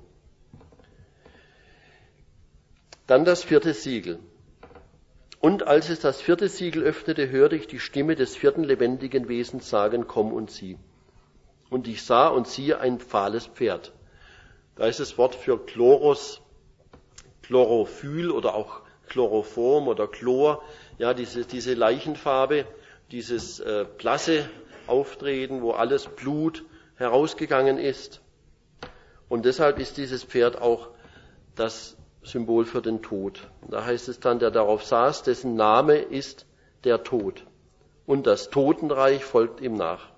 Dann das vierte Siegel. Und als es das vierte Siegel öffnete, hörte ich die Stimme des vierten lebendigen Wesens sagen: Komm und sieh. Und ich sah und siehe ein fahles Pferd. Da ist das Wort für Chloros, Chlorophyll oder auch Chloroform oder Chlor, ja, diese, diese Leichenfarbe, dieses äh, blasse Auftreten, wo alles Blut herausgegangen ist. Und deshalb ist dieses Pferd auch das Symbol für den Tod. Da heißt es dann, der darauf saß, dessen Name ist der Tod. Und das Totenreich folgt ihm nach.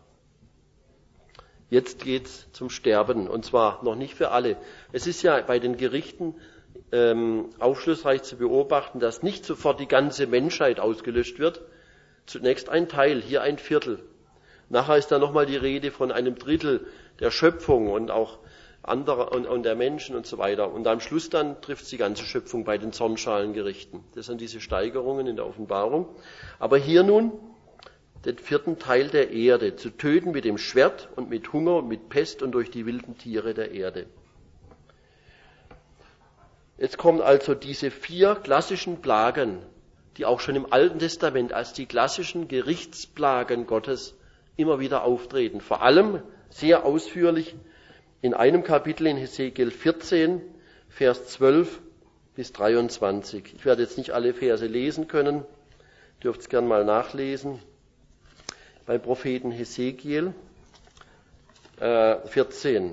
Jetzt geht's zum Sterben, und zwar noch nicht für alle. Es ist ja bei den Gerichten ähm, aufschlussreich zu beobachten, dass nicht sofort die ganze Menschheit ausgelöscht wird. Zunächst ein Teil, hier ein Viertel. Nachher ist dann nochmal die Rede von einem Drittel der Schöpfung und auch anderer und, und der Menschen und so weiter. Und am Schluss dann trifft es die ganze Schöpfung bei den Zornschalengerichten. Das sind diese Steigerungen in der Offenbarung. Aber hier nun den vierten Teil der Erde, zu töten mit dem Schwert und mit Hunger und mit Pest und durch die wilden Tiere der Erde. Jetzt kommen also diese vier klassischen Plagen, die auch schon im Alten Testament als die klassischen Gerichtsplagen Gottes immer wieder auftreten. Vor allem sehr ausführlich in einem Kapitel in Hesekiel vierzehn, Vers zwölf bis dreiundzwanzig. Ich werde jetzt nicht alle Verse lesen können, dürft es gern mal nachlesen. Beim Propheten Hesekiel äh, vierzehn.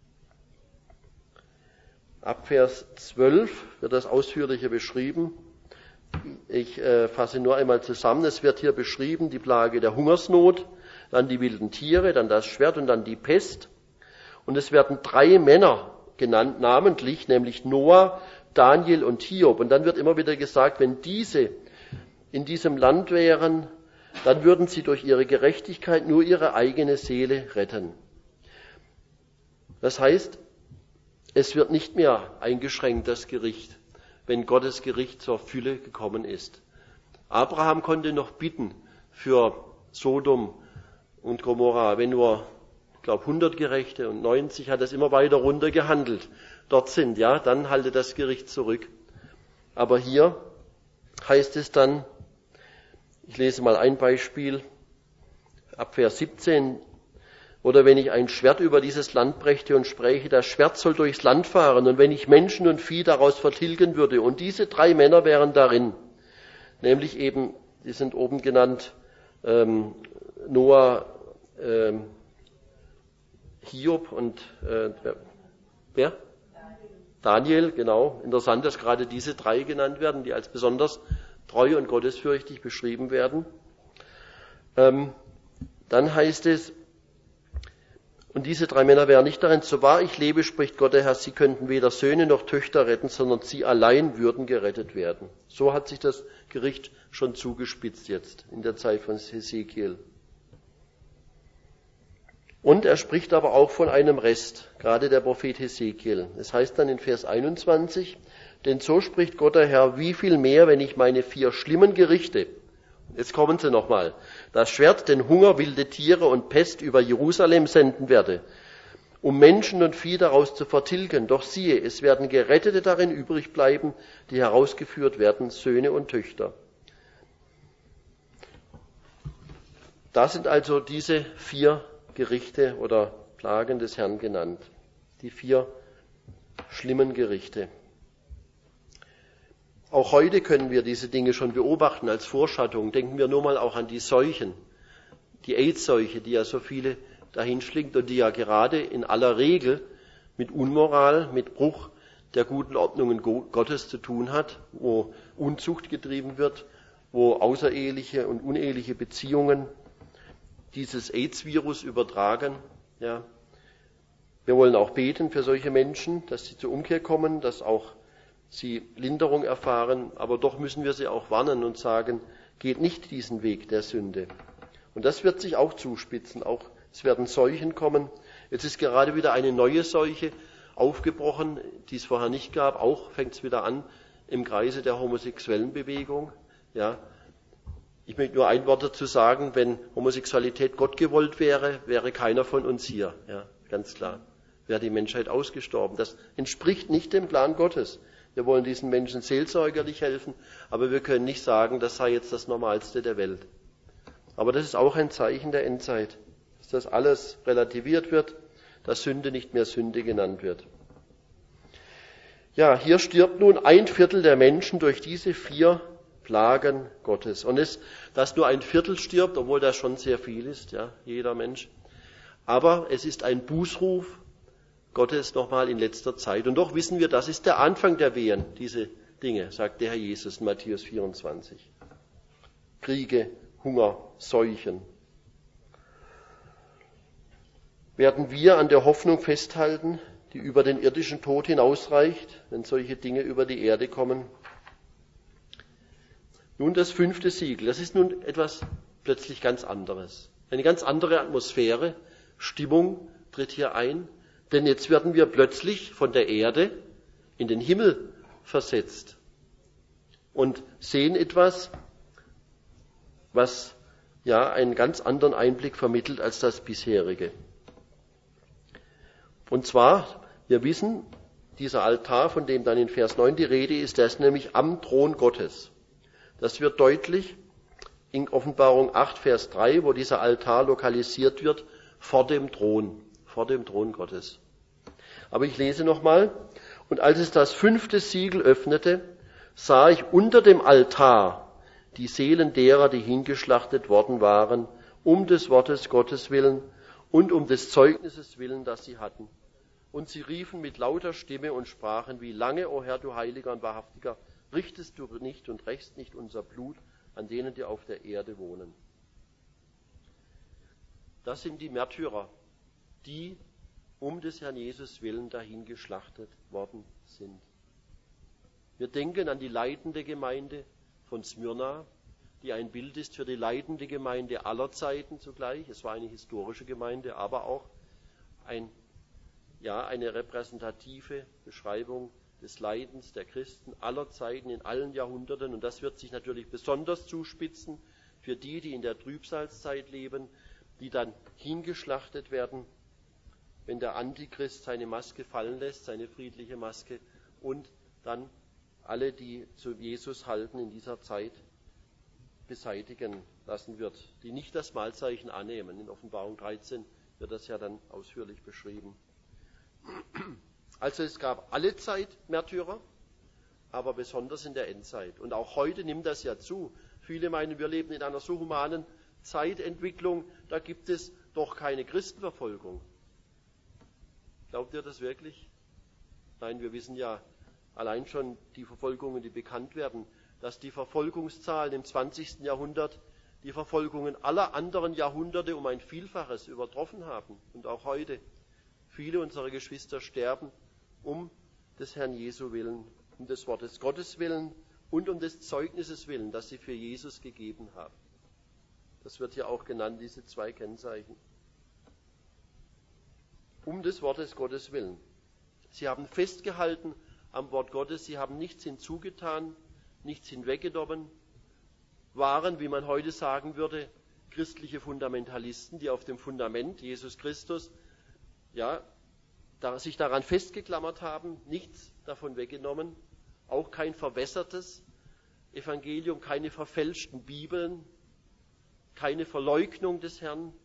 Ab Vers zwölf wird das ausführlicher beschrieben. Ich äh, fasse nur einmal zusammen. Es wird hier beschrieben die Plage der Hungersnot, dann die wilden Tiere, dann das Schwert und dann die Pest. Und es werden drei Männer genannt, namentlich, nämlich Noah, Daniel und Hiob. Und dann wird immer wieder gesagt, wenn diese in diesem Land wären, dann würden sie durch ihre Gerechtigkeit nur ihre eigene Seele retten. Das heißt, es wird nicht mehr eingeschränkt, das Gericht, wenn Gottes Gericht zur Fülle gekommen ist. Abraham konnte noch bitten für Sodom und Gomorra, wenn nur, ich glaube, hundert Gerechte und neunzig hat es immer weiter runter gehandelt. Dort sind, ja, dann halte das Gericht zurück. Aber hier heißt es dann, ich lese mal ein Beispiel, ab Vers siebzehn, oder wenn ich ein Schwert über dieses Land brächte und spräche, das Schwert soll durchs Land fahren, und wenn ich Menschen und Vieh daraus vertilgen würde, und diese drei Männer wären darin, nämlich eben, die sind oben genannt, ähm, Noah, ähm, Hiob und äh, wer? Daniel, genau. Interessant, dass gerade diese drei genannt werden, die als besonders treu und gottesfürchtig beschrieben werden. Ähm, dann heißt es, und diese drei Männer wären nicht darin, so wahr ich lebe, spricht Gott der Herr, sie könnten weder Söhne noch Töchter retten, sondern sie allein würden gerettet werden. So hat sich das Gericht schon zugespitzt jetzt in der Zeit von Hesekiel. Und er spricht aber auch von einem Rest, gerade der Prophet Hesekiel. Es heißt dann in Vers einundzwanzig, denn so spricht Gott der Herr, wie viel mehr, wenn ich meine vier schlimmen Gerichte, jetzt kommen sie nochmal, das Schwert, den Hunger, wilde Tiere und Pest über Jerusalem senden werde, um Menschen und Vieh daraus zu vertilgen. Doch siehe, es werden Gerettete darin übrig bleiben, die herausgeführt werden, Söhne und Töchter. Da sind also diese vier Gerichte oder Plagen des Herrn genannt. Die vier schlimmen Gerichte. Auch heute können wir diese Dinge schon beobachten als Vorschattung. Denken wir nur mal auch an die Seuchen, die AIDS-Seuche, die ja so viele dahinschlingt und die ja gerade in aller Regel mit Unmoral, mit Bruch der guten Ordnungen Gottes zu tun hat, wo Unzucht getrieben wird, wo außereheliche und uneheliche Beziehungen dieses AIDS-Virus übertragen. Ja. Wir wollen auch beten für solche Menschen, dass sie zur Umkehr kommen, dass auch sie Linderung erfahren, aber doch müssen wir sie auch warnen und sagen, geht nicht diesen Weg der Sünde. Und das wird sich auch zuspitzen, auch es werden Seuchen kommen. Jetzt ist gerade wieder eine neue Seuche aufgebrochen, die es vorher nicht gab. Auch fängt es wieder an im Kreise der homosexuellen Bewegung. Ja. Ich möchte nur ein Wort dazu sagen, wenn Homosexualität Gott gewollt wäre, wäre keiner von uns hier. Ja, ganz klar. Wäre die Menschheit ausgestorben. Das entspricht nicht dem Plan Gottes. Wir wollen diesen Menschen seelsorgerlich helfen, aber wir können nicht sagen, das sei jetzt das Normalste der Welt. Aber das ist auch ein Zeichen der Endzeit, dass das alles relativiert wird, dass Sünde nicht mehr Sünde genannt wird. Ja, hier stirbt nun ein Viertel der Menschen durch diese vier Plagen Gottes. Und es, dass nur ein Viertel stirbt, obwohl das schon sehr viel ist, ja, jeder Mensch. Aber es ist ein Bußruf Gottes nochmal in letzter Zeit. Und doch wissen wir, das ist der Anfang der Wehen, diese Dinge, sagt der Herr Jesus in Matthäus vierundzwanzig. Kriege, Hunger, Seuchen. Werden wir an der Hoffnung festhalten, die über den irdischen Tod hinausreicht, wenn solche Dinge über die Erde kommen? Nun das fünfte Siegel, das ist nun etwas plötzlich ganz anderes. Eine ganz andere Atmosphäre, Stimmung tritt hier ein, denn jetzt werden wir plötzlich von der Erde in den Himmel versetzt und sehen etwas, was ja einen ganz anderen Einblick vermittelt als das bisherige. Und zwar, wir wissen, dieser Altar, von dem dann in Vers neun die Rede ist, der ist nämlich am Thron Gottes. Das wird deutlich in Offenbarung acht, Vers drei, wo dieser Altar lokalisiert wird, vor dem Thron, vor dem Thron Gottes. Aber ich lese nochmal. Und als es das fünfte Siegel öffnete, sah ich unter dem Altar die Seelen derer, die hingeschlachtet worden waren, um des Wortes Gottes willen und um des Zeugnisses willen, das sie hatten. Und sie riefen mit lauter Stimme und sprachen, wie lange, o Herr, du Heiliger und Wahrhaftiger, richtest du nicht und rächst nicht unser Blut an denen, die auf der Erde wohnen. Das sind die Märtyrer, die um des Herrn Jesus willen dahin geschlachtet worden sind. Wir denken an die leidende Gemeinde von Smyrna, die ein Bild ist für die leidende Gemeinde aller Zeiten zugleich. Es war eine historische Gemeinde, aber auch ein, ja, eine repräsentative Beschreibung des Leidens der Christen aller Zeiten, in allen Jahrhunderten. Und das wird sich natürlich besonders zuspitzen für die, die in der Trübsalzeit leben, die dann hingeschlachtet werden, wenn der Antichrist seine Maske fallen lässt, seine friedliche Maske, und dann alle, die zu Jesus halten, in dieser Zeit beseitigen lassen wird, die nicht das Mahlzeichen annehmen. In Offenbarung dreizehn wird das ja dann ausführlich beschrieben. Also es gab alle Zeit Märtyrer, aber besonders in der Endzeit. Und auch heute nimmt das ja zu. Viele meinen, wir leben in einer so humanen Zeitentwicklung, da gibt es doch keine Christenverfolgung. Glaubt ihr das wirklich? Nein, wir wissen ja allein schon die Verfolgungen, die bekannt werden, dass die Verfolgungszahlen im zwanzigsten Jahrhundert die Verfolgungen aller anderen Jahrhunderte um ein Vielfaches übertroffen haben. Und auch heute. Viele unserer Geschwister sterben um des Herrn Jesu willen, um des Wortes Gottes willen und um des Zeugnisses willen, das sie für Jesus gegeben haben. Das wird hier auch genannt, diese zwei Kennzeichen. Um des Wortes Gottes willen. Sie haben festgehalten am Wort Gottes, sie haben nichts hinzugetan, nichts hinweggenommen, waren, wie man heute sagen würde, christliche Fundamentalisten, die auf dem Fundament Jesus Christus ja, da, sich daran festgeklammert haben, nichts davon weggenommen, auch kein verwässertes Evangelium, keine verfälschten Bibeln, keine Verleugnung des Herrn.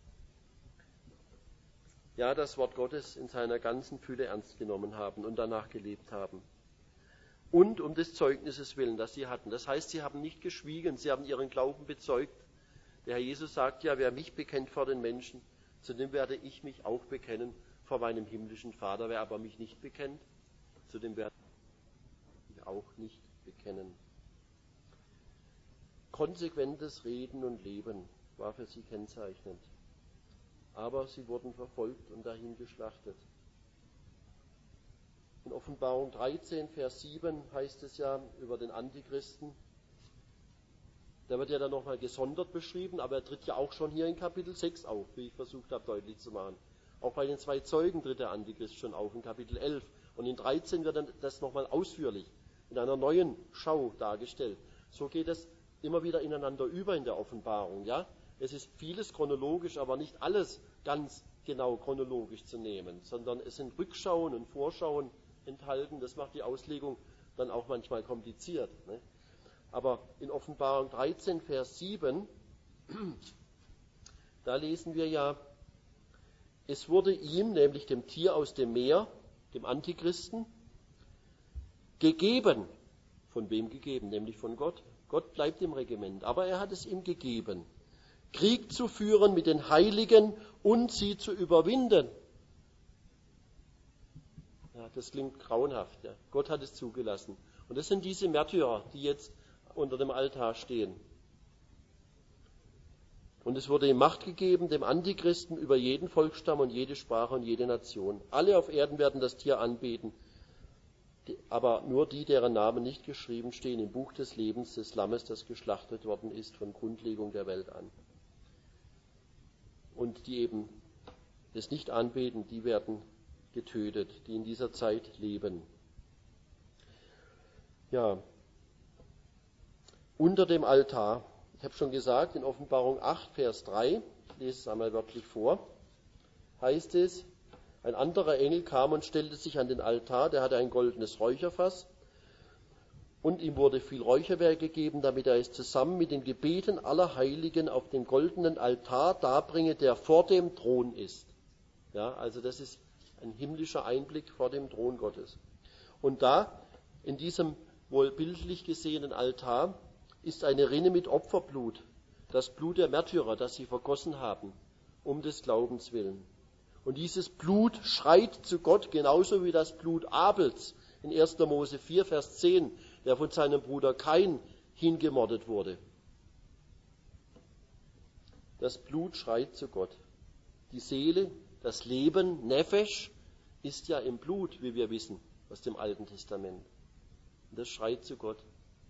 Ja, das Wort Gottes in seiner ganzen Fülle ernst genommen haben und danach gelebt haben. und um des Zeugnisses willen, das sie hatten. Das heißt, sie haben nicht geschwiegen, sie haben ihren Glauben bezeugt. Der Herr Jesus sagt ja, wer mich bekennt vor den Menschen, zu dem werde ich mich auch bekennen vor meinem himmlischen Vater. Wer aber mich nicht bekennt, zu dem werde ich mich auch nicht bekennen. Konsequentes Reden und Leben war für sie kennzeichnend. Aber sie wurden verfolgt und dahin geschlachtet. In Offenbarung dreizehn, Vers sieben heißt es ja über den Antichristen, der wird ja dann nochmal gesondert beschrieben, aber er tritt ja auch schon hier in Kapitel sechs auf, wie ich versucht habe deutlich zu machen. Auch bei den zwei Zeugen tritt der Antichrist schon auf in Kapitel elf. Und in dreizehn wird dann das nochmal ausführlich in einer neuen Schau dargestellt. So geht es immer wieder ineinander über in der Offenbarung. Ja? Es ist vieles chronologisch, aber nicht alles ganz genau chronologisch zu nehmen, sondern es sind Rückschauen und Vorschauen enthalten. Das macht die Auslegung dann auch manchmal kompliziert. Ne? Aber in Offenbarung dreizehn, Vers sieben, da lesen wir ja, es wurde ihm, nämlich dem Tier aus dem Meer, dem Antichristen, gegeben. Von wem gegeben? Nämlich von Gott. Gott bleibt im Regiment, aber er hat es ihm gegeben, Krieg zu führen mit den Heiligen und sie zu überwinden. Ja, das klingt grauenhaft. Ja. Gott hat es zugelassen. Und das sind diese Märtyrer, die jetzt unter dem Altar stehen. Und es wurde ihm Macht gegeben, dem Antichristen, über jeden Volksstamm und jede Sprache und jede Nation. Alle auf Erden werden das Tier anbeten, aber nur die, deren Namen nicht geschrieben stehen im Buch des Lebens des Lammes, das geschlachtet worden ist von Grundlegung der Welt an. Und die eben das nicht anbeten, die werden getötet, die in dieser Zeit leben. Ja, unter dem Altar, ich habe schon gesagt, in Offenbarung acht, Vers drei, ich lese es einmal wörtlich vor, heißt es, ein anderer Engel kam und stellte sich an den Altar, der hatte ein goldenes Räucherfass und ihm wurde viel Räucherwerk gegeben, damit er es zusammen mit den Gebeten aller Heiligen auf den goldenen Altar darbringe, der vor dem Thron ist. Ja, also das ist ein himmlischer Einblick vor dem Thron Gottes. Und da, in diesem wohl bildlich gesehenen Altar, ist eine Rinne mit Opferblut, das Blut der Märtyrer, das sie vergossen haben, um des Glaubens willen. Und dieses Blut schreit zu Gott, genauso wie das Blut Abels in erster Mose vier, Vers zehn, der von seinem Bruder Kain hingemordet wurde. Das Blut schreit zu Gott. Die Seele, das Leben, Nefesh, ist ja im Blut, wie wir wissen, aus dem Alten Testament. Und das schreit zu Gott.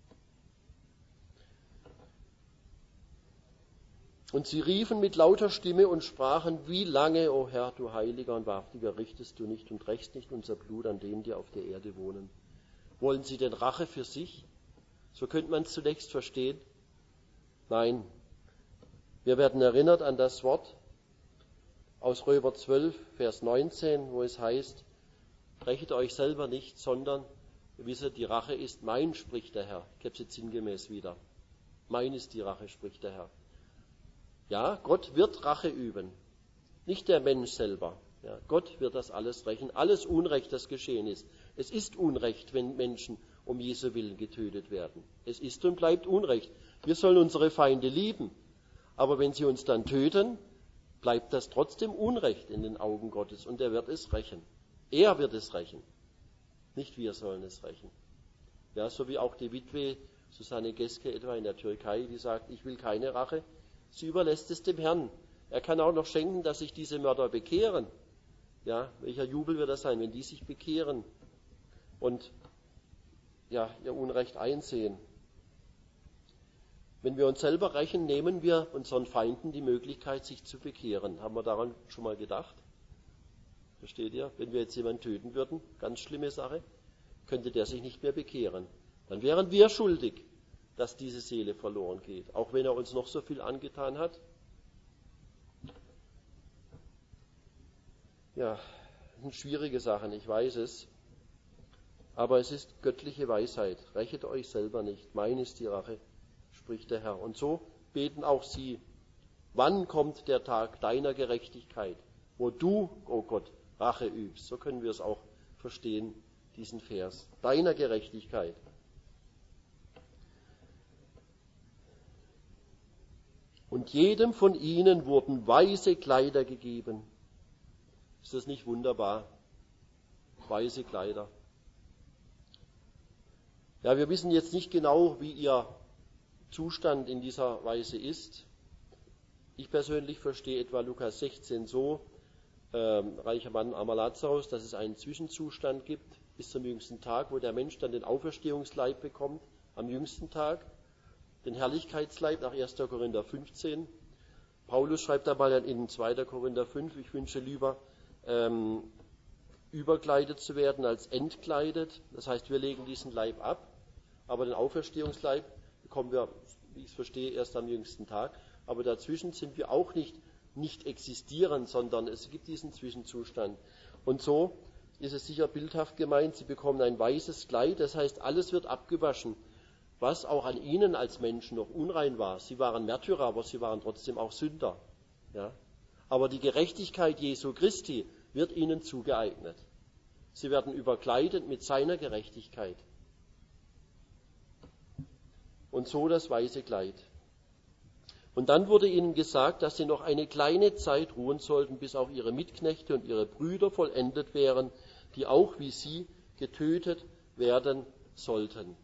Und sie riefen mit lauter Stimme und sprachen, wie lange, o Herr, du Heiliger und Wahrhaftiger, richtest du nicht und rächst nicht unser Blut an denen, die auf der Erde wohnen. Wollen sie denn Rache für sich? So könnte man es zunächst verstehen. Nein, wir werden erinnert an das Wort aus Römer zwölf, Vers neunzehn, wo es heißt, rächet euch selber nicht, sondern wisse, die Rache ist mein, spricht der Herr. Ich habe es jetzt sinngemäß wieder. Mein ist die Rache, spricht der Herr. Ja, Gott wird Rache üben, nicht der Mensch selber. Ja, Gott wird das alles rächen, alles Unrecht, das geschehen ist. Es ist Unrecht, wenn Menschen um Jesu Willen getötet werden. Es ist und bleibt Unrecht. Wir sollen unsere Feinde lieben, aber wenn sie uns dann töten, bleibt das trotzdem Unrecht in den Augen Gottes und er wird es rächen. Er wird es rächen, nicht wir sollen es rächen. Ja, so wie auch die Witwe Susanne Geske etwa in der Türkei, die sagt, ich will keine Rache. Sie überlässt es dem Herrn. Er kann auch noch schenken, dass sich diese Mörder bekehren. Ja, welcher Jubel wird das sein, wenn die sich bekehren und ja, ihr Unrecht einsehen. Wenn wir uns selber rächen, nehmen wir unseren Feinden die Möglichkeit, sich zu bekehren. Haben wir daran schon mal gedacht? Versteht ihr? Wenn wir jetzt jemanden töten würden, ganz schlimme Sache, könnte der sich nicht mehr bekehren. Dann wären wir schuldig, dass diese Seele verloren geht, auch wenn er uns noch so viel angetan hat. Ja, das sind schwierige Sachen, ich weiß es, aber es ist göttliche Weisheit. Rächet euch selber nicht, mein ist die Rache, spricht der Herr. Und so beten auch sie, wann kommt der Tag deiner Gerechtigkeit, wo du, o oh Gott, Rache übst. So können wir es auch verstehen, diesen Vers, deiner Gerechtigkeit. Und jedem von ihnen wurden weiße Kleider gegeben. Ist das nicht wunderbar? Weiße Kleider. Ja, wir wissen jetzt nicht genau, wie ihr Zustand in dieser Weise ist. Ich persönlich verstehe etwa Lukas sechzehn so, ähm, reicher Mann, armer Lazarus, dass es einen Zwischenzustand gibt bis zum jüngsten Tag, wo der Mensch dann den Auferstehungsleib bekommt, am jüngsten Tag, den Herrlichkeitsleib nach erster Korinther fünfzehn. Paulus schreibt dabei dann in zweiter Korinther fünf, ich wünsche lieber, ähm, überkleidet zu werden als entkleidet. Das heißt, wir legen diesen Leib ab, aber den Auferstehungsleib bekommen wir, wie ich es verstehe, erst am jüngsten Tag. Aber dazwischen sind wir auch nicht, nicht existierend, sondern es gibt diesen Zwischenzustand. Und so ist es sicher bildhaft gemeint, sie bekommen ein weißes Kleid, das heißt, alles wird abgewaschen, was auch an ihnen als Menschen noch unrein war. Sie waren Märtyrer, aber sie waren trotzdem auch Sünder. Ja? Aber die Gerechtigkeit Jesu Christi wird ihnen zugeeignet. Sie werden überkleidet mit seiner Gerechtigkeit. Und so das weiße Kleid. Und dann wurde ihnen gesagt, dass sie noch eine kleine Zeit ruhen sollten, bis auch ihre Mitknechte und ihre Brüder vollendet wären, die auch wie sie getötet werden sollten.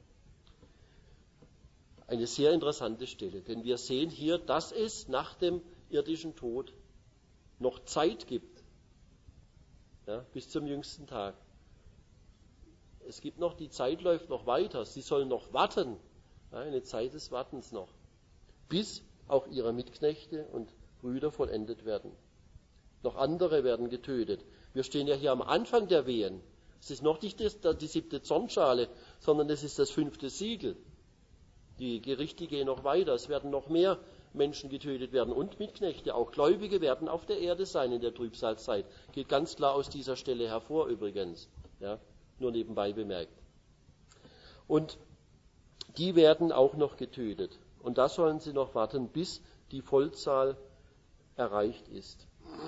Eine sehr interessante Stelle, denn wir sehen hier, dass es nach dem irdischen Tod noch Zeit gibt, ja, bis zum jüngsten Tag. Es gibt noch, die Zeit läuft noch weiter, sie sollen noch warten, ja, eine Zeit des Wartens noch, bis auch ihre Mitknechte und Brüder vollendet werden. Noch andere werden getötet. Wir stehen ja hier am Anfang der Wehen. Es ist noch nicht das, die siebte Zornschale, sondern es ist das fünfte Siegel. Die Gerichte gehen noch weiter. Es werden noch mehr Menschen getötet werden und Mitknechte. Auch Gläubige werden auf der Erde sein in der Trübsalzeit. Geht ganz klar aus dieser Stelle hervor übrigens. Ja, nur nebenbei bemerkt. Und die werden auch noch getötet. Und da sollen sie noch warten, bis die Vollzahl erreicht ist.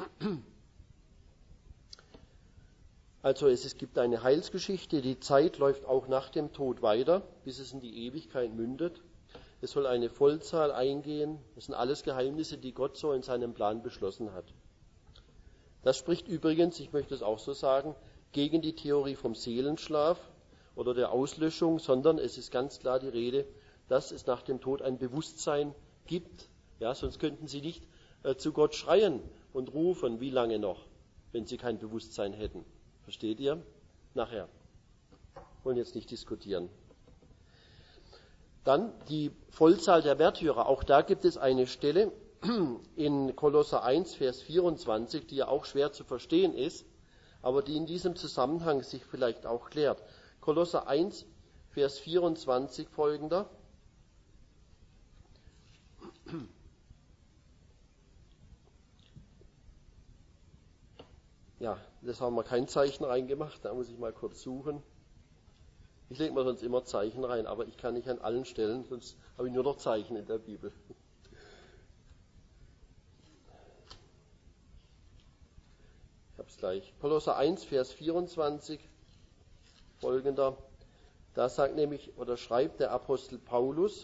Also es, es gibt eine Heilsgeschichte, die Zeit läuft auch nach dem Tod weiter, bis es in die Ewigkeit mündet. Es soll eine Vollzahl eingehen. Das sind alles Geheimnisse, die Gott so in seinem Plan beschlossen hat. Das spricht übrigens, ich möchte es auch so sagen, gegen die Theorie vom Seelenschlaf oder der Auslöschung, sondern es ist ganz klar die Rede, dass es nach dem Tod ein Bewusstsein gibt. Ja, sonst könnten sie nicht äh, zu Gott schreien und rufen, wie lange noch, wenn sie kein Bewusstsein hätten. Versteht ihr? Nachher. Wollen jetzt nicht diskutieren. Dann die Vollzahl der Märtyrer. Auch da gibt es eine Stelle in Kolosser eins, Vers vierundzwanzig, die ja auch schwer zu verstehen ist, aber die in diesem Zusammenhang sich vielleicht auch klärt. Kolosser eins, Vers vierundzwanzig folgender. Ja, das haben wir kein Zeichen reingemacht, da muss ich mal kurz suchen. Ich lege mir sonst immer Zeichen rein, aber ich kann nicht an allen Stellen, sonst habe ich nur noch Zeichen in der Bibel. Ich habe es gleich. Kolosser eins, Vers vierundzwanzig, folgender. Da sagt nämlich, oder schreibt der Apostel Paulus,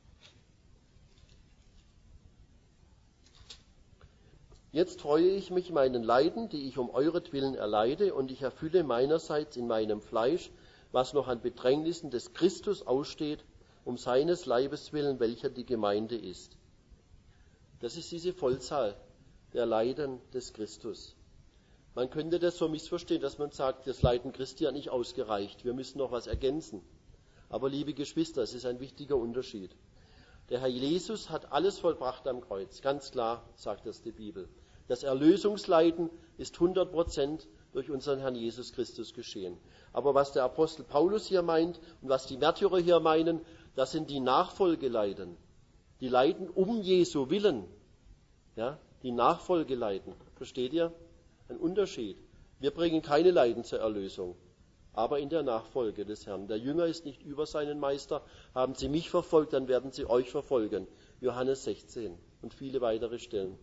jetzt freue ich mich meinen Leiden, die ich um euretwillen erleide, und ich erfülle meinerseits in meinem Fleisch, was noch an Bedrängnissen des Christus aussteht, um seines Leibes willen, welcher die Gemeinde ist. Das ist diese Vollzahl der Leiden des Christus. Man könnte das so missverstehen, dass man sagt, das Leiden Christi hat nicht ausgereicht, wir müssen noch was ergänzen. Aber liebe Geschwister, es ist ein wichtiger Unterschied. Der Herr Jesus hat alles vollbracht am Kreuz, ganz klar sagt das die Bibel. Das Erlösungsleiden ist hundert Prozent durch unseren Herrn Jesus Christus geschehen. Aber was der Apostel Paulus hier meint und was die Märtyrer hier meinen, das sind die Nachfolgeleiden. Die Leiden um Jesu Willen. Ja, die Nachfolgeleiden. Versteht ihr? Ein Unterschied. Wir bringen keine Leiden zur Erlösung, aber in der Nachfolge des Herrn. Der Jünger ist nicht über seinen Meister. Haben sie mich verfolgt, dann werden sie euch verfolgen. Johannes sechzehn und viele weitere Stellen.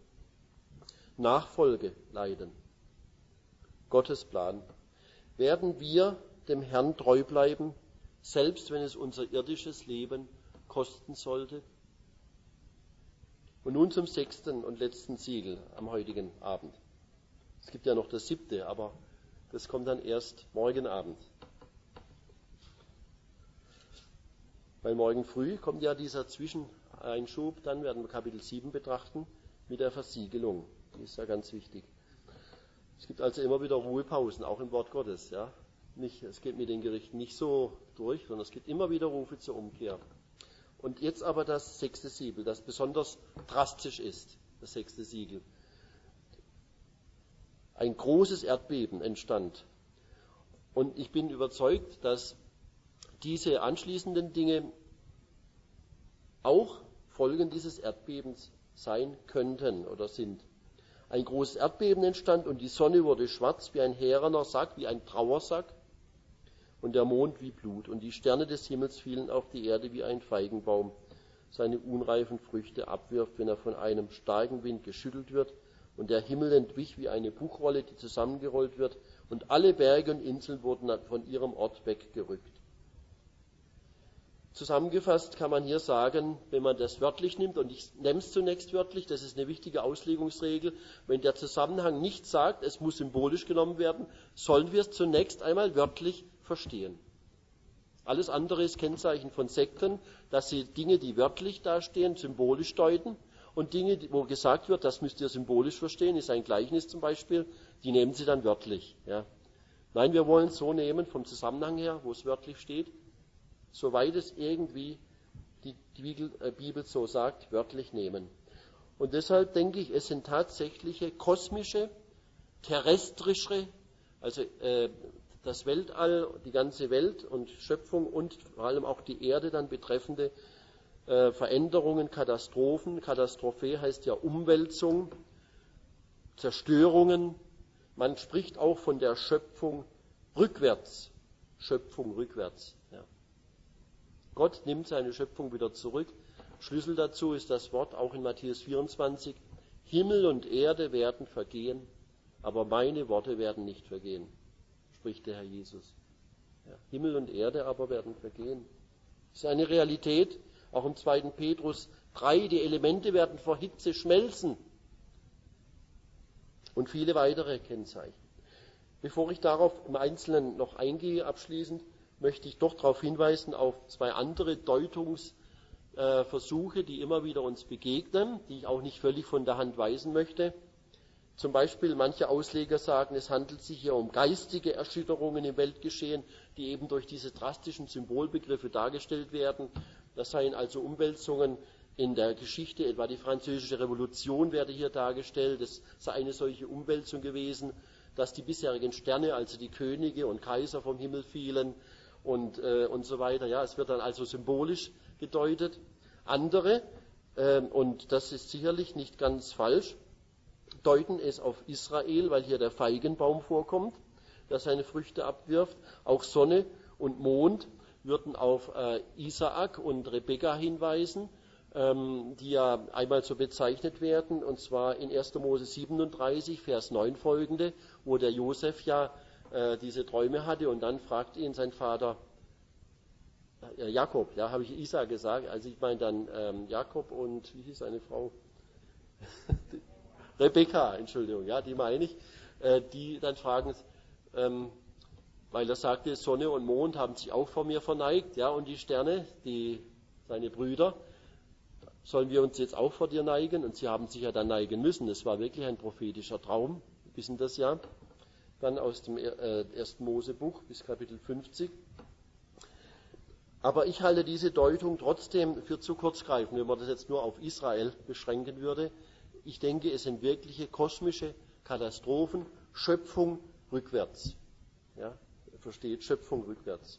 Nachfolge leiden. Gottes Plan. Werden wir dem Herrn treu bleiben, selbst wenn es unser irdisches Leben kosten sollte? Und nun zum sechsten und letzten Siegel am heutigen Abend. Es gibt ja noch das siebte, aber das kommt dann erst morgen Abend. Weil morgen früh kommt ja dieser Zwischeneinschub, dann werden wir Kapitel sieben betrachten mit der Versiegelung. Die ist ja ganz wichtig. Es gibt also immer wieder Ruhepausen, auch im Wort Gottes. Ja? Nicht, es geht mit den Gerichten nicht so durch, sondern es gibt immer wieder Rufe zur Umkehr. Und jetzt aber das sechste Siegel, das besonders drastisch ist, das sechste Siegel. Ein großes Erdbeben entstand. Und ich bin überzeugt, dass diese anschließenden Dinge auch Folgen dieses Erdbebens sein könnten oder sind. Ein großes Erdbeben entstand und die Sonne wurde schwarz wie ein härener Sack, wie ein Trauersack und der Mond wie Blut und die Sterne des Himmels fielen auf die Erde wie ein Feigenbaum seine unreifen Früchte abwirft, wenn er von einem starken Wind geschüttelt wird und der Himmel entwich wie eine Buchrolle, die zusammengerollt wird und alle Berge und Inseln wurden von ihrem Ort weggerückt. Zusammengefasst kann man hier sagen, wenn man das wörtlich nimmt, und ich nehme es zunächst wörtlich, das ist eine wichtige Auslegungsregel, wenn der Zusammenhang nicht sagt, es muss symbolisch genommen werden, sollen wir es zunächst einmal wörtlich verstehen. Alles andere ist Kennzeichen von Sekten, dass sie Dinge, die wörtlich dastehen, symbolisch deuten und Dinge, wo gesagt wird, das müsst ihr symbolisch verstehen, ist ein Gleichnis zum Beispiel, die nehmen sie dann wörtlich. Ja. Nein, wir wollen es so nehmen, vom Zusammenhang her, wo es wörtlich steht, soweit es irgendwie die Bibel so sagt, wörtlich nehmen. Und deshalb denke ich, es sind tatsächliche kosmische, terrestrische, also äh, das Weltall, die ganze Welt und Schöpfung und vor allem auch die Erde dann betreffende äh, Veränderungen, Katastrophen. Katastrophe heißt ja Umwälzung, Zerstörungen. Man spricht auch von der Schöpfung rückwärts. Schöpfung rückwärts. Ja. Gott nimmt seine Schöpfung wieder zurück. Schlüssel dazu ist das Wort auch in Matthäus vierundzwanzig. Himmel und Erde werden vergehen, aber meine Worte werden nicht vergehen, spricht der Herr Jesus. Ja, Himmel und Erde aber werden vergehen. Das ist eine Realität, auch im zweiten Petrus drei, die Elemente werden vor Hitze schmelzen. Und viele weitere Kennzeichen. Bevor ich darauf im Einzelnen noch eingehe, abschließend, möchte ich doch darauf hinweisen, auf zwei andere Deutungsversuche, die immer wieder uns begegnen, die ich auch nicht völlig von der Hand weisen möchte. Zum Beispiel, manche Ausleger sagen, es handelt sich hier um geistige Erschütterungen im Weltgeschehen, die eben durch diese drastischen Symbolbegriffe dargestellt werden. Das seien also Umwälzungen in der Geschichte, etwa die Französische Revolution werde hier dargestellt. Es sei eine solche Umwälzung gewesen, dass die bisherigen Sterne, also die Könige und Kaiser vom Himmel fielen und, äh, und so weiter. Ja, es wird dann also symbolisch gedeutet. Andere, äh, und das ist sicherlich nicht ganz falsch, deuten es auf Israel, weil hier der Feigenbaum vorkommt, der seine Früchte abwirft. Auch Sonne und Mond würden auf äh, Isaak und Rebekka hinweisen, ähm, die ja einmal so bezeichnet werden, und zwar in erster Mose siebenunddreißig, Vers neun folgende, wo der Josef ja äh, diese Träume hatte und dann fragt ihn sein Vater, äh, Jakob, ja, habe ich Isaak gesagt, also ich meine dann ähm, Jakob und, wie hieß seine Frau? Rebekka, Entschuldigung, ja, die meine ich, äh, die dann fragen, ähm, weil er sagte, Sonne und Mond haben sich auch vor mir verneigt, ja, und die Sterne, die, seine Brüder, sollen wir uns jetzt auch vor dir neigen? Und sie haben sich ja dann neigen müssen. Das war wirklich ein prophetischer Traum, wir wissen das ja. Dann aus dem äh, ersten Mosebuch bis Kapitel fünfzig. Aber ich halte diese Deutung trotzdem für zu kurzgreifend, wenn man das jetzt nur auf Israel beschränken würde. Ich denke, es sind wirkliche kosmische Katastrophen, Schöpfung rückwärts. Ja, ihr versteht, Schöpfung rückwärts.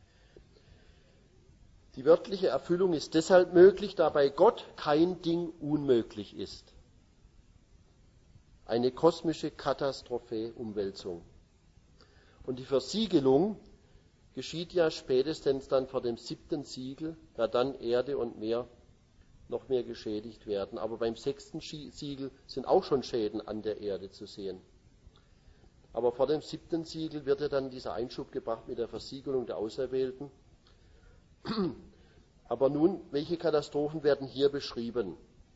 Die wörtliche Erfüllung ist deshalb möglich, da bei Gott kein Ding unmöglich ist. Eine kosmische Katastrophe, Umwälzung. Und die Versiegelung geschieht ja spätestens dann vor dem siebten Siegel, da dann Erde und Meer noch mehr geschädigt werden. Aber beim sechsten Siegel sind auch schon Schäden an der Erde zu sehen. Aber vor dem siebten Siegel wird ja dann dieser Einschub gebracht mit der Versiegelung der Auserwählten. Aber nun, welche Katastrophen werden hier beschrieben?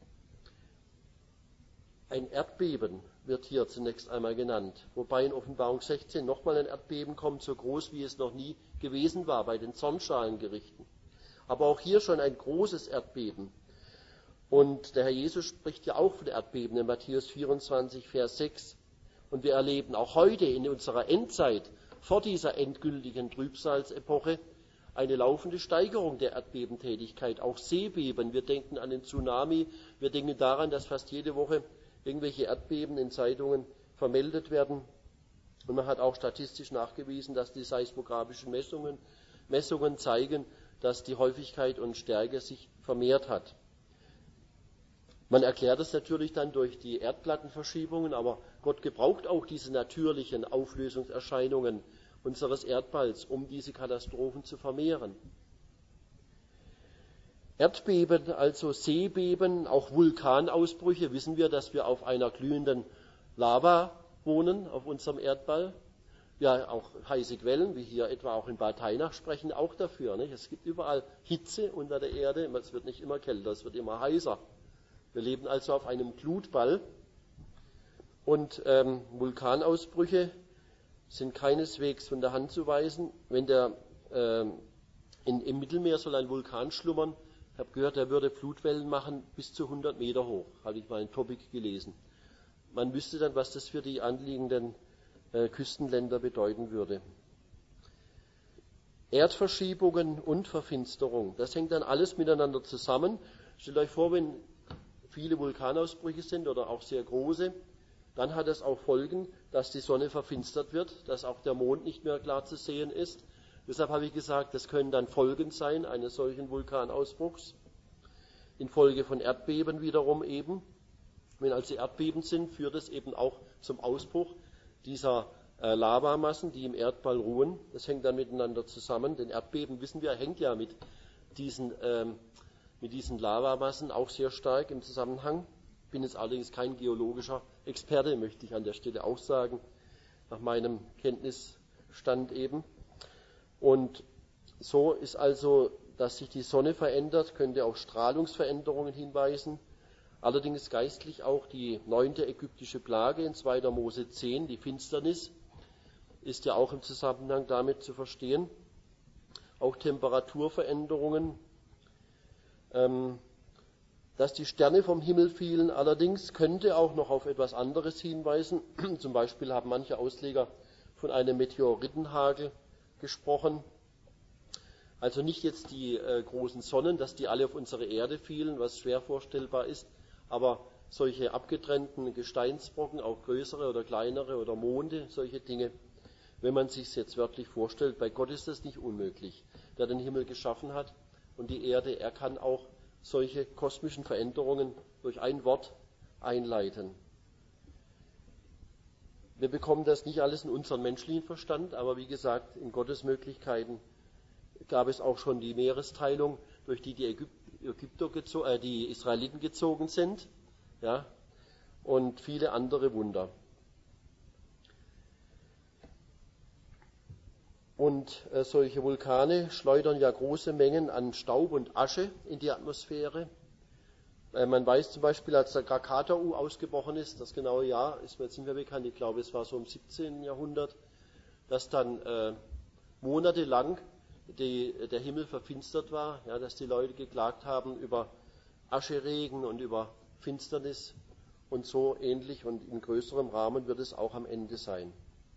Ein Erdbeben wird hier zunächst einmal genannt, wobei in Offenbarung sechzehn nochmal ein Erdbeben kommt, so groß wie es noch nie gewesen war bei den Zornschalengerichten. Aber auch hier schon ein großes Erdbeben. Und der Herr Jesus spricht ja auch von Erdbeben in Matthäus vierundzwanzig, Vers sechs. Und wir erleben auch heute in unserer Endzeit, vor dieser endgültigen Trübsalsepoche, eine laufende Steigerung der Erdbebentätigkeit, auch Seebeben. Wir denken an den Tsunami, wir denken daran, dass fast jede Woche irgendwelche Erdbeben in Zeitungen vermeldet werden. Und man hat auch statistisch nachgewiesen, dass die seismografischen Messungen, Messungen zeigen, dass die Häufigkeit und Stärke sich vermehrt hat. Man erklärt es natürlich dann durch die Erdplattenverschiebungen, aber Gott gebraucht auch diese natürlichen Auflösungserscheinungen unseres Erdballs, um diese Katastrophen zu vermehren. Erdbeben, also Seebeben, auch Vulkanausbrüche, wissen wir, dass wir auf einer glühenden Lava wohnen, auf unserem Erdball. Ja, auch heiße Quellen, wie hier etwa auch in Bad Hainach, sprechen auch dafür. Nicht? Es gibt überall Hitze unter der Erde, es wird nicht immer kälter, es wird immer heißer. Wir leben also auf einem Glutball. Und ähm, Vulkanausbrüche sind keineswegs von der Hand zu weisen. Wenn der, ähm, in, im Mittelmeer soll ein Vulkan schlummern, ich habe gehört, er würde Flutwellen machen bis zu hundert Meter hoch, habe ich mal in Topic gelesen. Man wüsste dann, was das für die anliegenden äh, Küstenländer bedeuten würde. Erdverschiebungen und Verfinsterung, das hängt dann alles miteinander zusammen. Stellt euch vor, wenn viele Vulkanausbrüche sind oder auch sehr große, dann hat es auch Folgen, dass die Sonne verfinstert wird, dass auch der Mond nicht mehr klar zu sehen ist. Deshalb habe ich gesagt, das können dann Folgen sein eines solchen Vulkanausbruchs. Infolge von Erdbeben wiederum eben. Wenn also Erdbeben sind, führt es eben auch zum Ausbruch dieser äh, Lavamassen, die im Erdball ruhen. Das hängt dann miteinander zusammen. Denn Erdbeben, wissen wir, hängt ja mit diesen, ähm, mit diesen Lavamassen auch sehr stark im Zusammenhang. Ich bin jetzt allerdings kein geologischer Experte, möchte ich an der Stelle auch sagen, nach meinem Kenntnisstand eben. Und so ist also, dass sich die Sonne verändert, könnte auf Strahlungsveränderungen hinweisen. Allerdings geistlich auch die neunte ägyptische Plage in zweiter Mose zehn, die Finsternis, ist ja auch im Zusammenhang damit zu verstehen. Auch Temperaturveränderungen, ähm, dass die Sterne vom Himmel fielen, allerdings könnte auch noch auf etwas anderes hinweisen. Zum Beispiel haben manche Ausleger von einem Meteoritenhagel gesprochen. Also nicht jetzt die äh, großen Sonnen, dass die alle auf unsere Erde fielen, was schwer vorstellbar ist, aber solche abgetrennten Gesteinsbrocken, auch größere oder kleinere oder Monde, solche Dinge, wenn man sich es jetzt wörtlich vorstellt, bei Gott ist das nicht unmöglich, der den Himmel geschaffen hat und die Erde, er kann auch solche kosmischen Veränderungen durch ein Wort einleiten. Wir bekommen das nicht alles in unseren menschlichen Verstand, aber wie gesagt, in Gottes Möglichkeiten gab es auch schon die Meeresteilung, durch die die, Ägyp- Ägypter gezo- äh, die Israeliten gezogen sind, ja, und viele andere Wunder. Und äh, solche Vulkane schleudern ja große Mengen an Staub und Asche in die Atmosphäre. Äh, man weiß zum Beispiel, als der Krakatau ausgebrochen ist, das genaue Jahr ist mir jetzt nicht mehr bekannt, ich glaube, es war so im siebzehnten Jahrhundert, dass dann äh, monatelang die, der Himmel verfinstert war, ja, dass die Leute geklagt haben über Ascheregen und über Finsternis und so ähnlich und in größerem Rahmen wird es auch am Ende sein.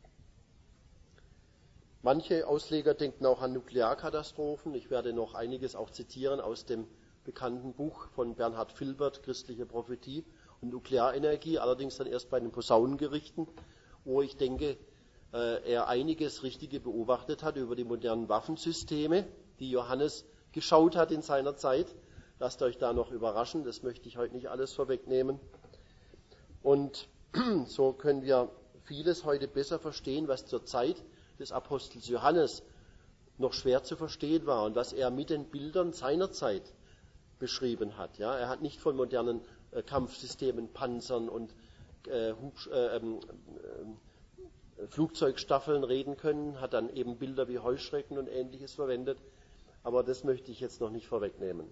Manche Ausleger denken auch an Nuklearkatastrophen. Ich werde noch einiges auch zitieren aus dem bekannten Buch von Bernhard Filbert, Christliche Prophetie und Nuklearenergie, allerdings dann erst bei den Posaunengerichten, wo ich denke, er einiges Richtige beobachtet hat über die modernen Waffensysteme, die Johannes geschaut hat in seiner Zeit. Lasst euch da noch überraschen, das möchte ich heute nicht alles vorwegnehmen. Und so können wir vieles heute besser verstehen, was zur Zeit des Apostels Johannes noch schwer zu verstehen war und was er mit den Bildern seiner Zeit beschrieben hat. Ja, er hat nicht von modernen äh, Kampfsystemen, Panzern und äh, Hubsch- äh, äh, Flugzeugstaffeln reden können, hat dann eben Bilder wie Heuschrecken und Ähnliches verwendet. Aber das möchte ich jetzt noch nicht vorwegnehmen.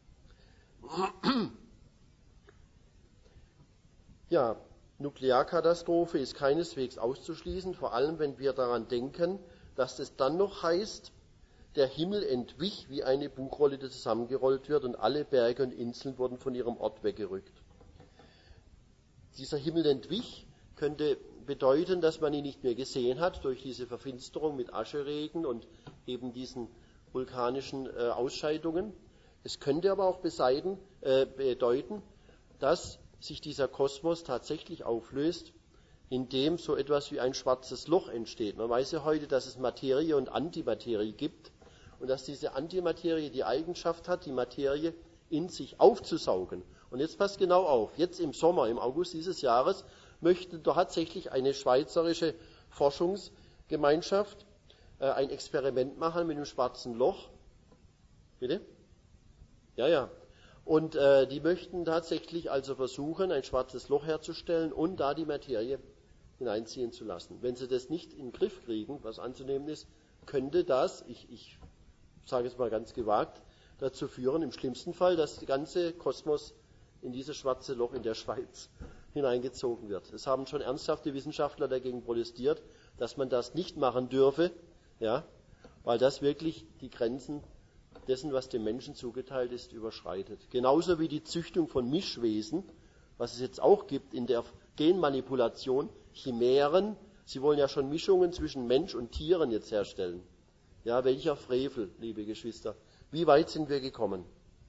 Ja, Nuklearkatastrophe ist keineswegs auszuschließen, vor allem wenn wir daran denken, dass es dann noch heißt, der Himmel entwich wie eine Buchrolle, die zusammengerollt wird, und alle Berge und Inseln wurden von ihrem Ort weggerückt. Dieser Himmel entwich könnte bedeuten, dass man ihn nicht mehr gesehen hat durch diese Verfinsterung mit Ascheregen und eben diesen vulkanischen äh, Ausscheidungen. Es könnte aber auch beseiten, äh, bedeuten, dass sich dieser Kosmos tatsächlich auflöst, indem so etwas wie ein schwarzes Loch entsteht. Man weiß ja heute, dass es Materie und Antimaterie gibt und dass diese Antimaterie die Eigenschaft hat, die Materie in sich aufzusaugen. Und jetzt passt genau auf, jetzt im Sommer, im August dieses Jahres, möchte tatsächlich eine schweizerische Forschungsgemeinschaft äh, ein Experiment machen mit einem schwarzen Loch. Bitte? Ja, ja. Und äh, die möchten tatsächlich also versuchen, ein schwarzes Loch herzustellen und da die Materie hineinziehen zu lassen. Wenn sie das nicht in den Griff kriegen, was anzunehmen ist, könnte das, ich, ich sage es mal ganz gewagt, dazu führen, im schlimmsten Fall, dass der ganze Kosmos in dieses schwarze Loch in der Schweiz hineingezogen wird. Es haben schon ernsthafte Wissenschaftler dagegen protestiert, dass man das nicht machen dürfe, ja, weil das wirklich die Grenzen dessen, was dem Menschen zugeteilt ist, überschreitet. Genauso wie die Züchtung von Mischwesen, was es jetzt auch gibt in der Genmanipulation, Chimären. Sie wollen ja schon Mischungen zwischen Mensch und Tieren jetzt herstellen. Ja, welcher Frevel, liebe Geschwister. Wie weit sind wir gekommen?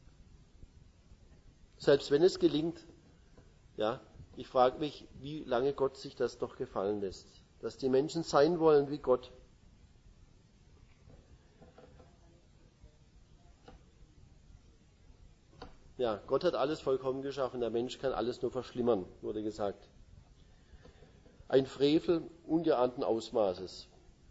Selbst wenn es gelingt, ja, ich frage mich, wie lange Gott sich das doch gefallen lässt. Dass die Menschen sein wollen wie Gott. Ja, Gott hat alles vollkommen geschaffen, der Mensch kann alles nur verschlimmern, wurde gesagt. Ein Frevel ungeahnten Ausmaßes.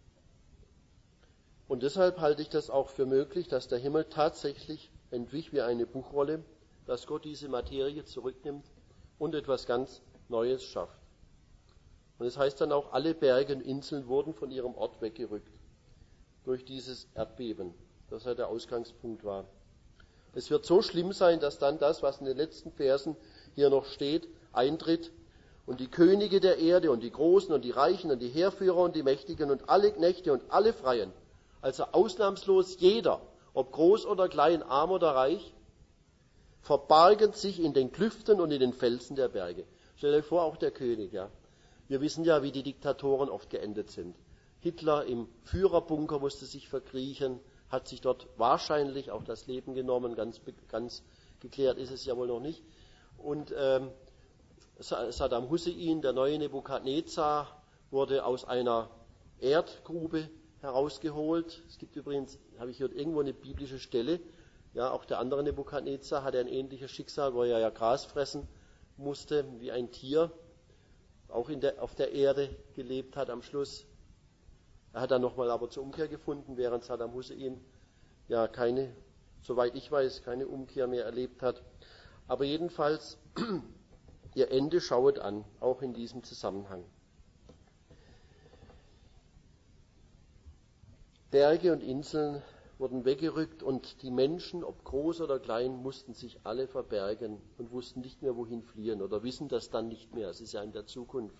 Und deshalb halte ich das auch für möglich, dass der Himmel tatsächlich entwich wie eine Buchrolle, dass Gott diese Materie zurücknimmt und etwas ganz Neues schafft. Und es heißt dann auch, alle Berge und Inseln wurden von ihrem Ort weggerückt durch dieses Erdbeben, das ja der Ausgangspunkt war. Es wird so schlimm sein, dass dann das, was in den letzten Versen hier noch steht, eintritt und die Könige der Erde und die Großen und die Reichen und die Heerführer und die Mächtigen und alle Knechte und alle Freien, also ausnahmslos jeder, ob groß oder klein, arm oder reich, verbargen sich in den Klüften und in den Felsen der Berge. Stellt euch vor, auch der König, ja. Wir wissen ja, wie die Diktatoren oft geendet sind. Hitler im Führerbunker musste sich verkriechen, hat sich dort wahrscheinlich auch das Leben genommen, ganz, ganz geklärt ist es ja wohl noch nicht. Und ähm, Saddam Hussein, der neue Nebukadnezar, wurde aus einer Erdgrube herausgeholt. Es gibt übrigens, habe ich gehört, irgendwo eine biblische Stelle, ja, auch der andere Nebukadnezar hatte ein ähnliches Schicksal, wo er ja Gras fressen musste, wie ein Tier, auch in der, auf der Erde gelebt hat am Schluss. Er hat dann nochmal aber zur Umkehr gefunden, während Saddam Hussein ja keine, soweit ich weiß, keine Umkehr mehr erlebt hat. Aber jedenfalls, ihr Ende schauet an, auch in diesem Zusammenhang. Berge und Inseln wurden weggerückt und die Menschen, ob groß oder klein, mussten sich alle verbergen und wussten nicht mehr, wohin fliehen oder wissen das dann nicht mehr. Es ist ja in der Zukunft.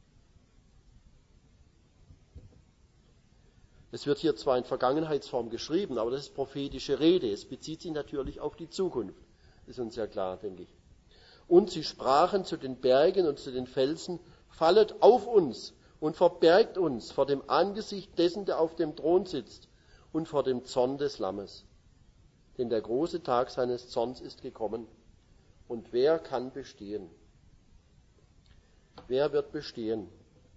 Es wird hier zwar in Vergangenheitsform geschrieben, aber das ist prophetische Rede. Es bezieht sich natürlich auf die Zukunft. Ist uns ja klar, denke ich. Und sie sprachen zu den Bergen und zu den Felsen, fallet auf uns und verbergt uns vor dem Angesicht dessen, der auf dem Thron sitzt und vor dem Zorn des Lammes. Denn der große Tag seines Zorns ist gekommen. Und wer kann bestehen? Wer wird bestehen?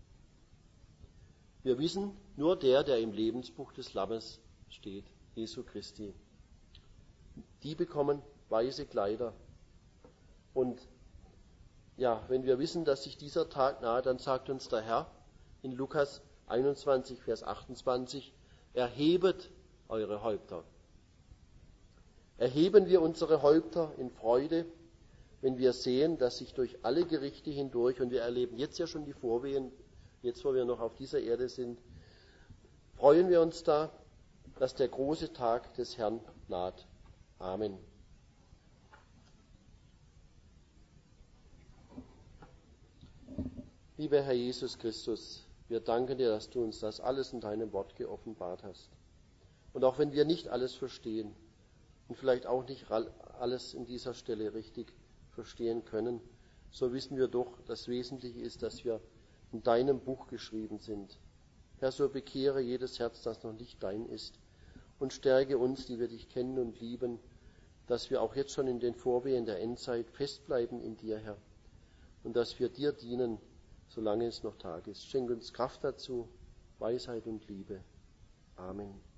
Wir wissen, nur der, der im Lebensbuch des Lammes steht, Jesu Christi. Die bekommen weiße Kleider. Und ja, wenn wir wissen, dass sich dieser Tag nahe, dann sagt uns der Herr in Lukas einundzwanzig, Vers achtundzwanzig, erhebet eure Häupter. Erheben wir unsere Häupter in Freude, wenn wir sehen, dass sich durch alle Gerichte hindurch, und wir erleben jetzt ja schon die Vorwehen jetzt wo wir noch auf dieser Erde sind, freuen wir uns da, dass der große Tag des Herrn naht. Amen. Lieber Herr Jesus Christus, wir danken dir, dass du uns das alles in deinem Wort geoffenbart hast. Und auch wenn wir nicht alles verstehen und vielleicht auch nicht alles in dieser Stelle richtig verstehen können, so wissen wir doch, das Wesentliche ist, dass wir in deinem Buch geschrieben sind. Herr, so bekehre jedes Herz, das noch nicht dein ist, und stärke uns, die wir dich kennen und lieben, dass wir auch jetzt schon in den Vorwehen der Endzeit festbleiben in dir, Herr, und dass wir dir dienen, solange es noch Tag ist. Schenk uns Kraft dazu, Weisheit und Liebe. Amen.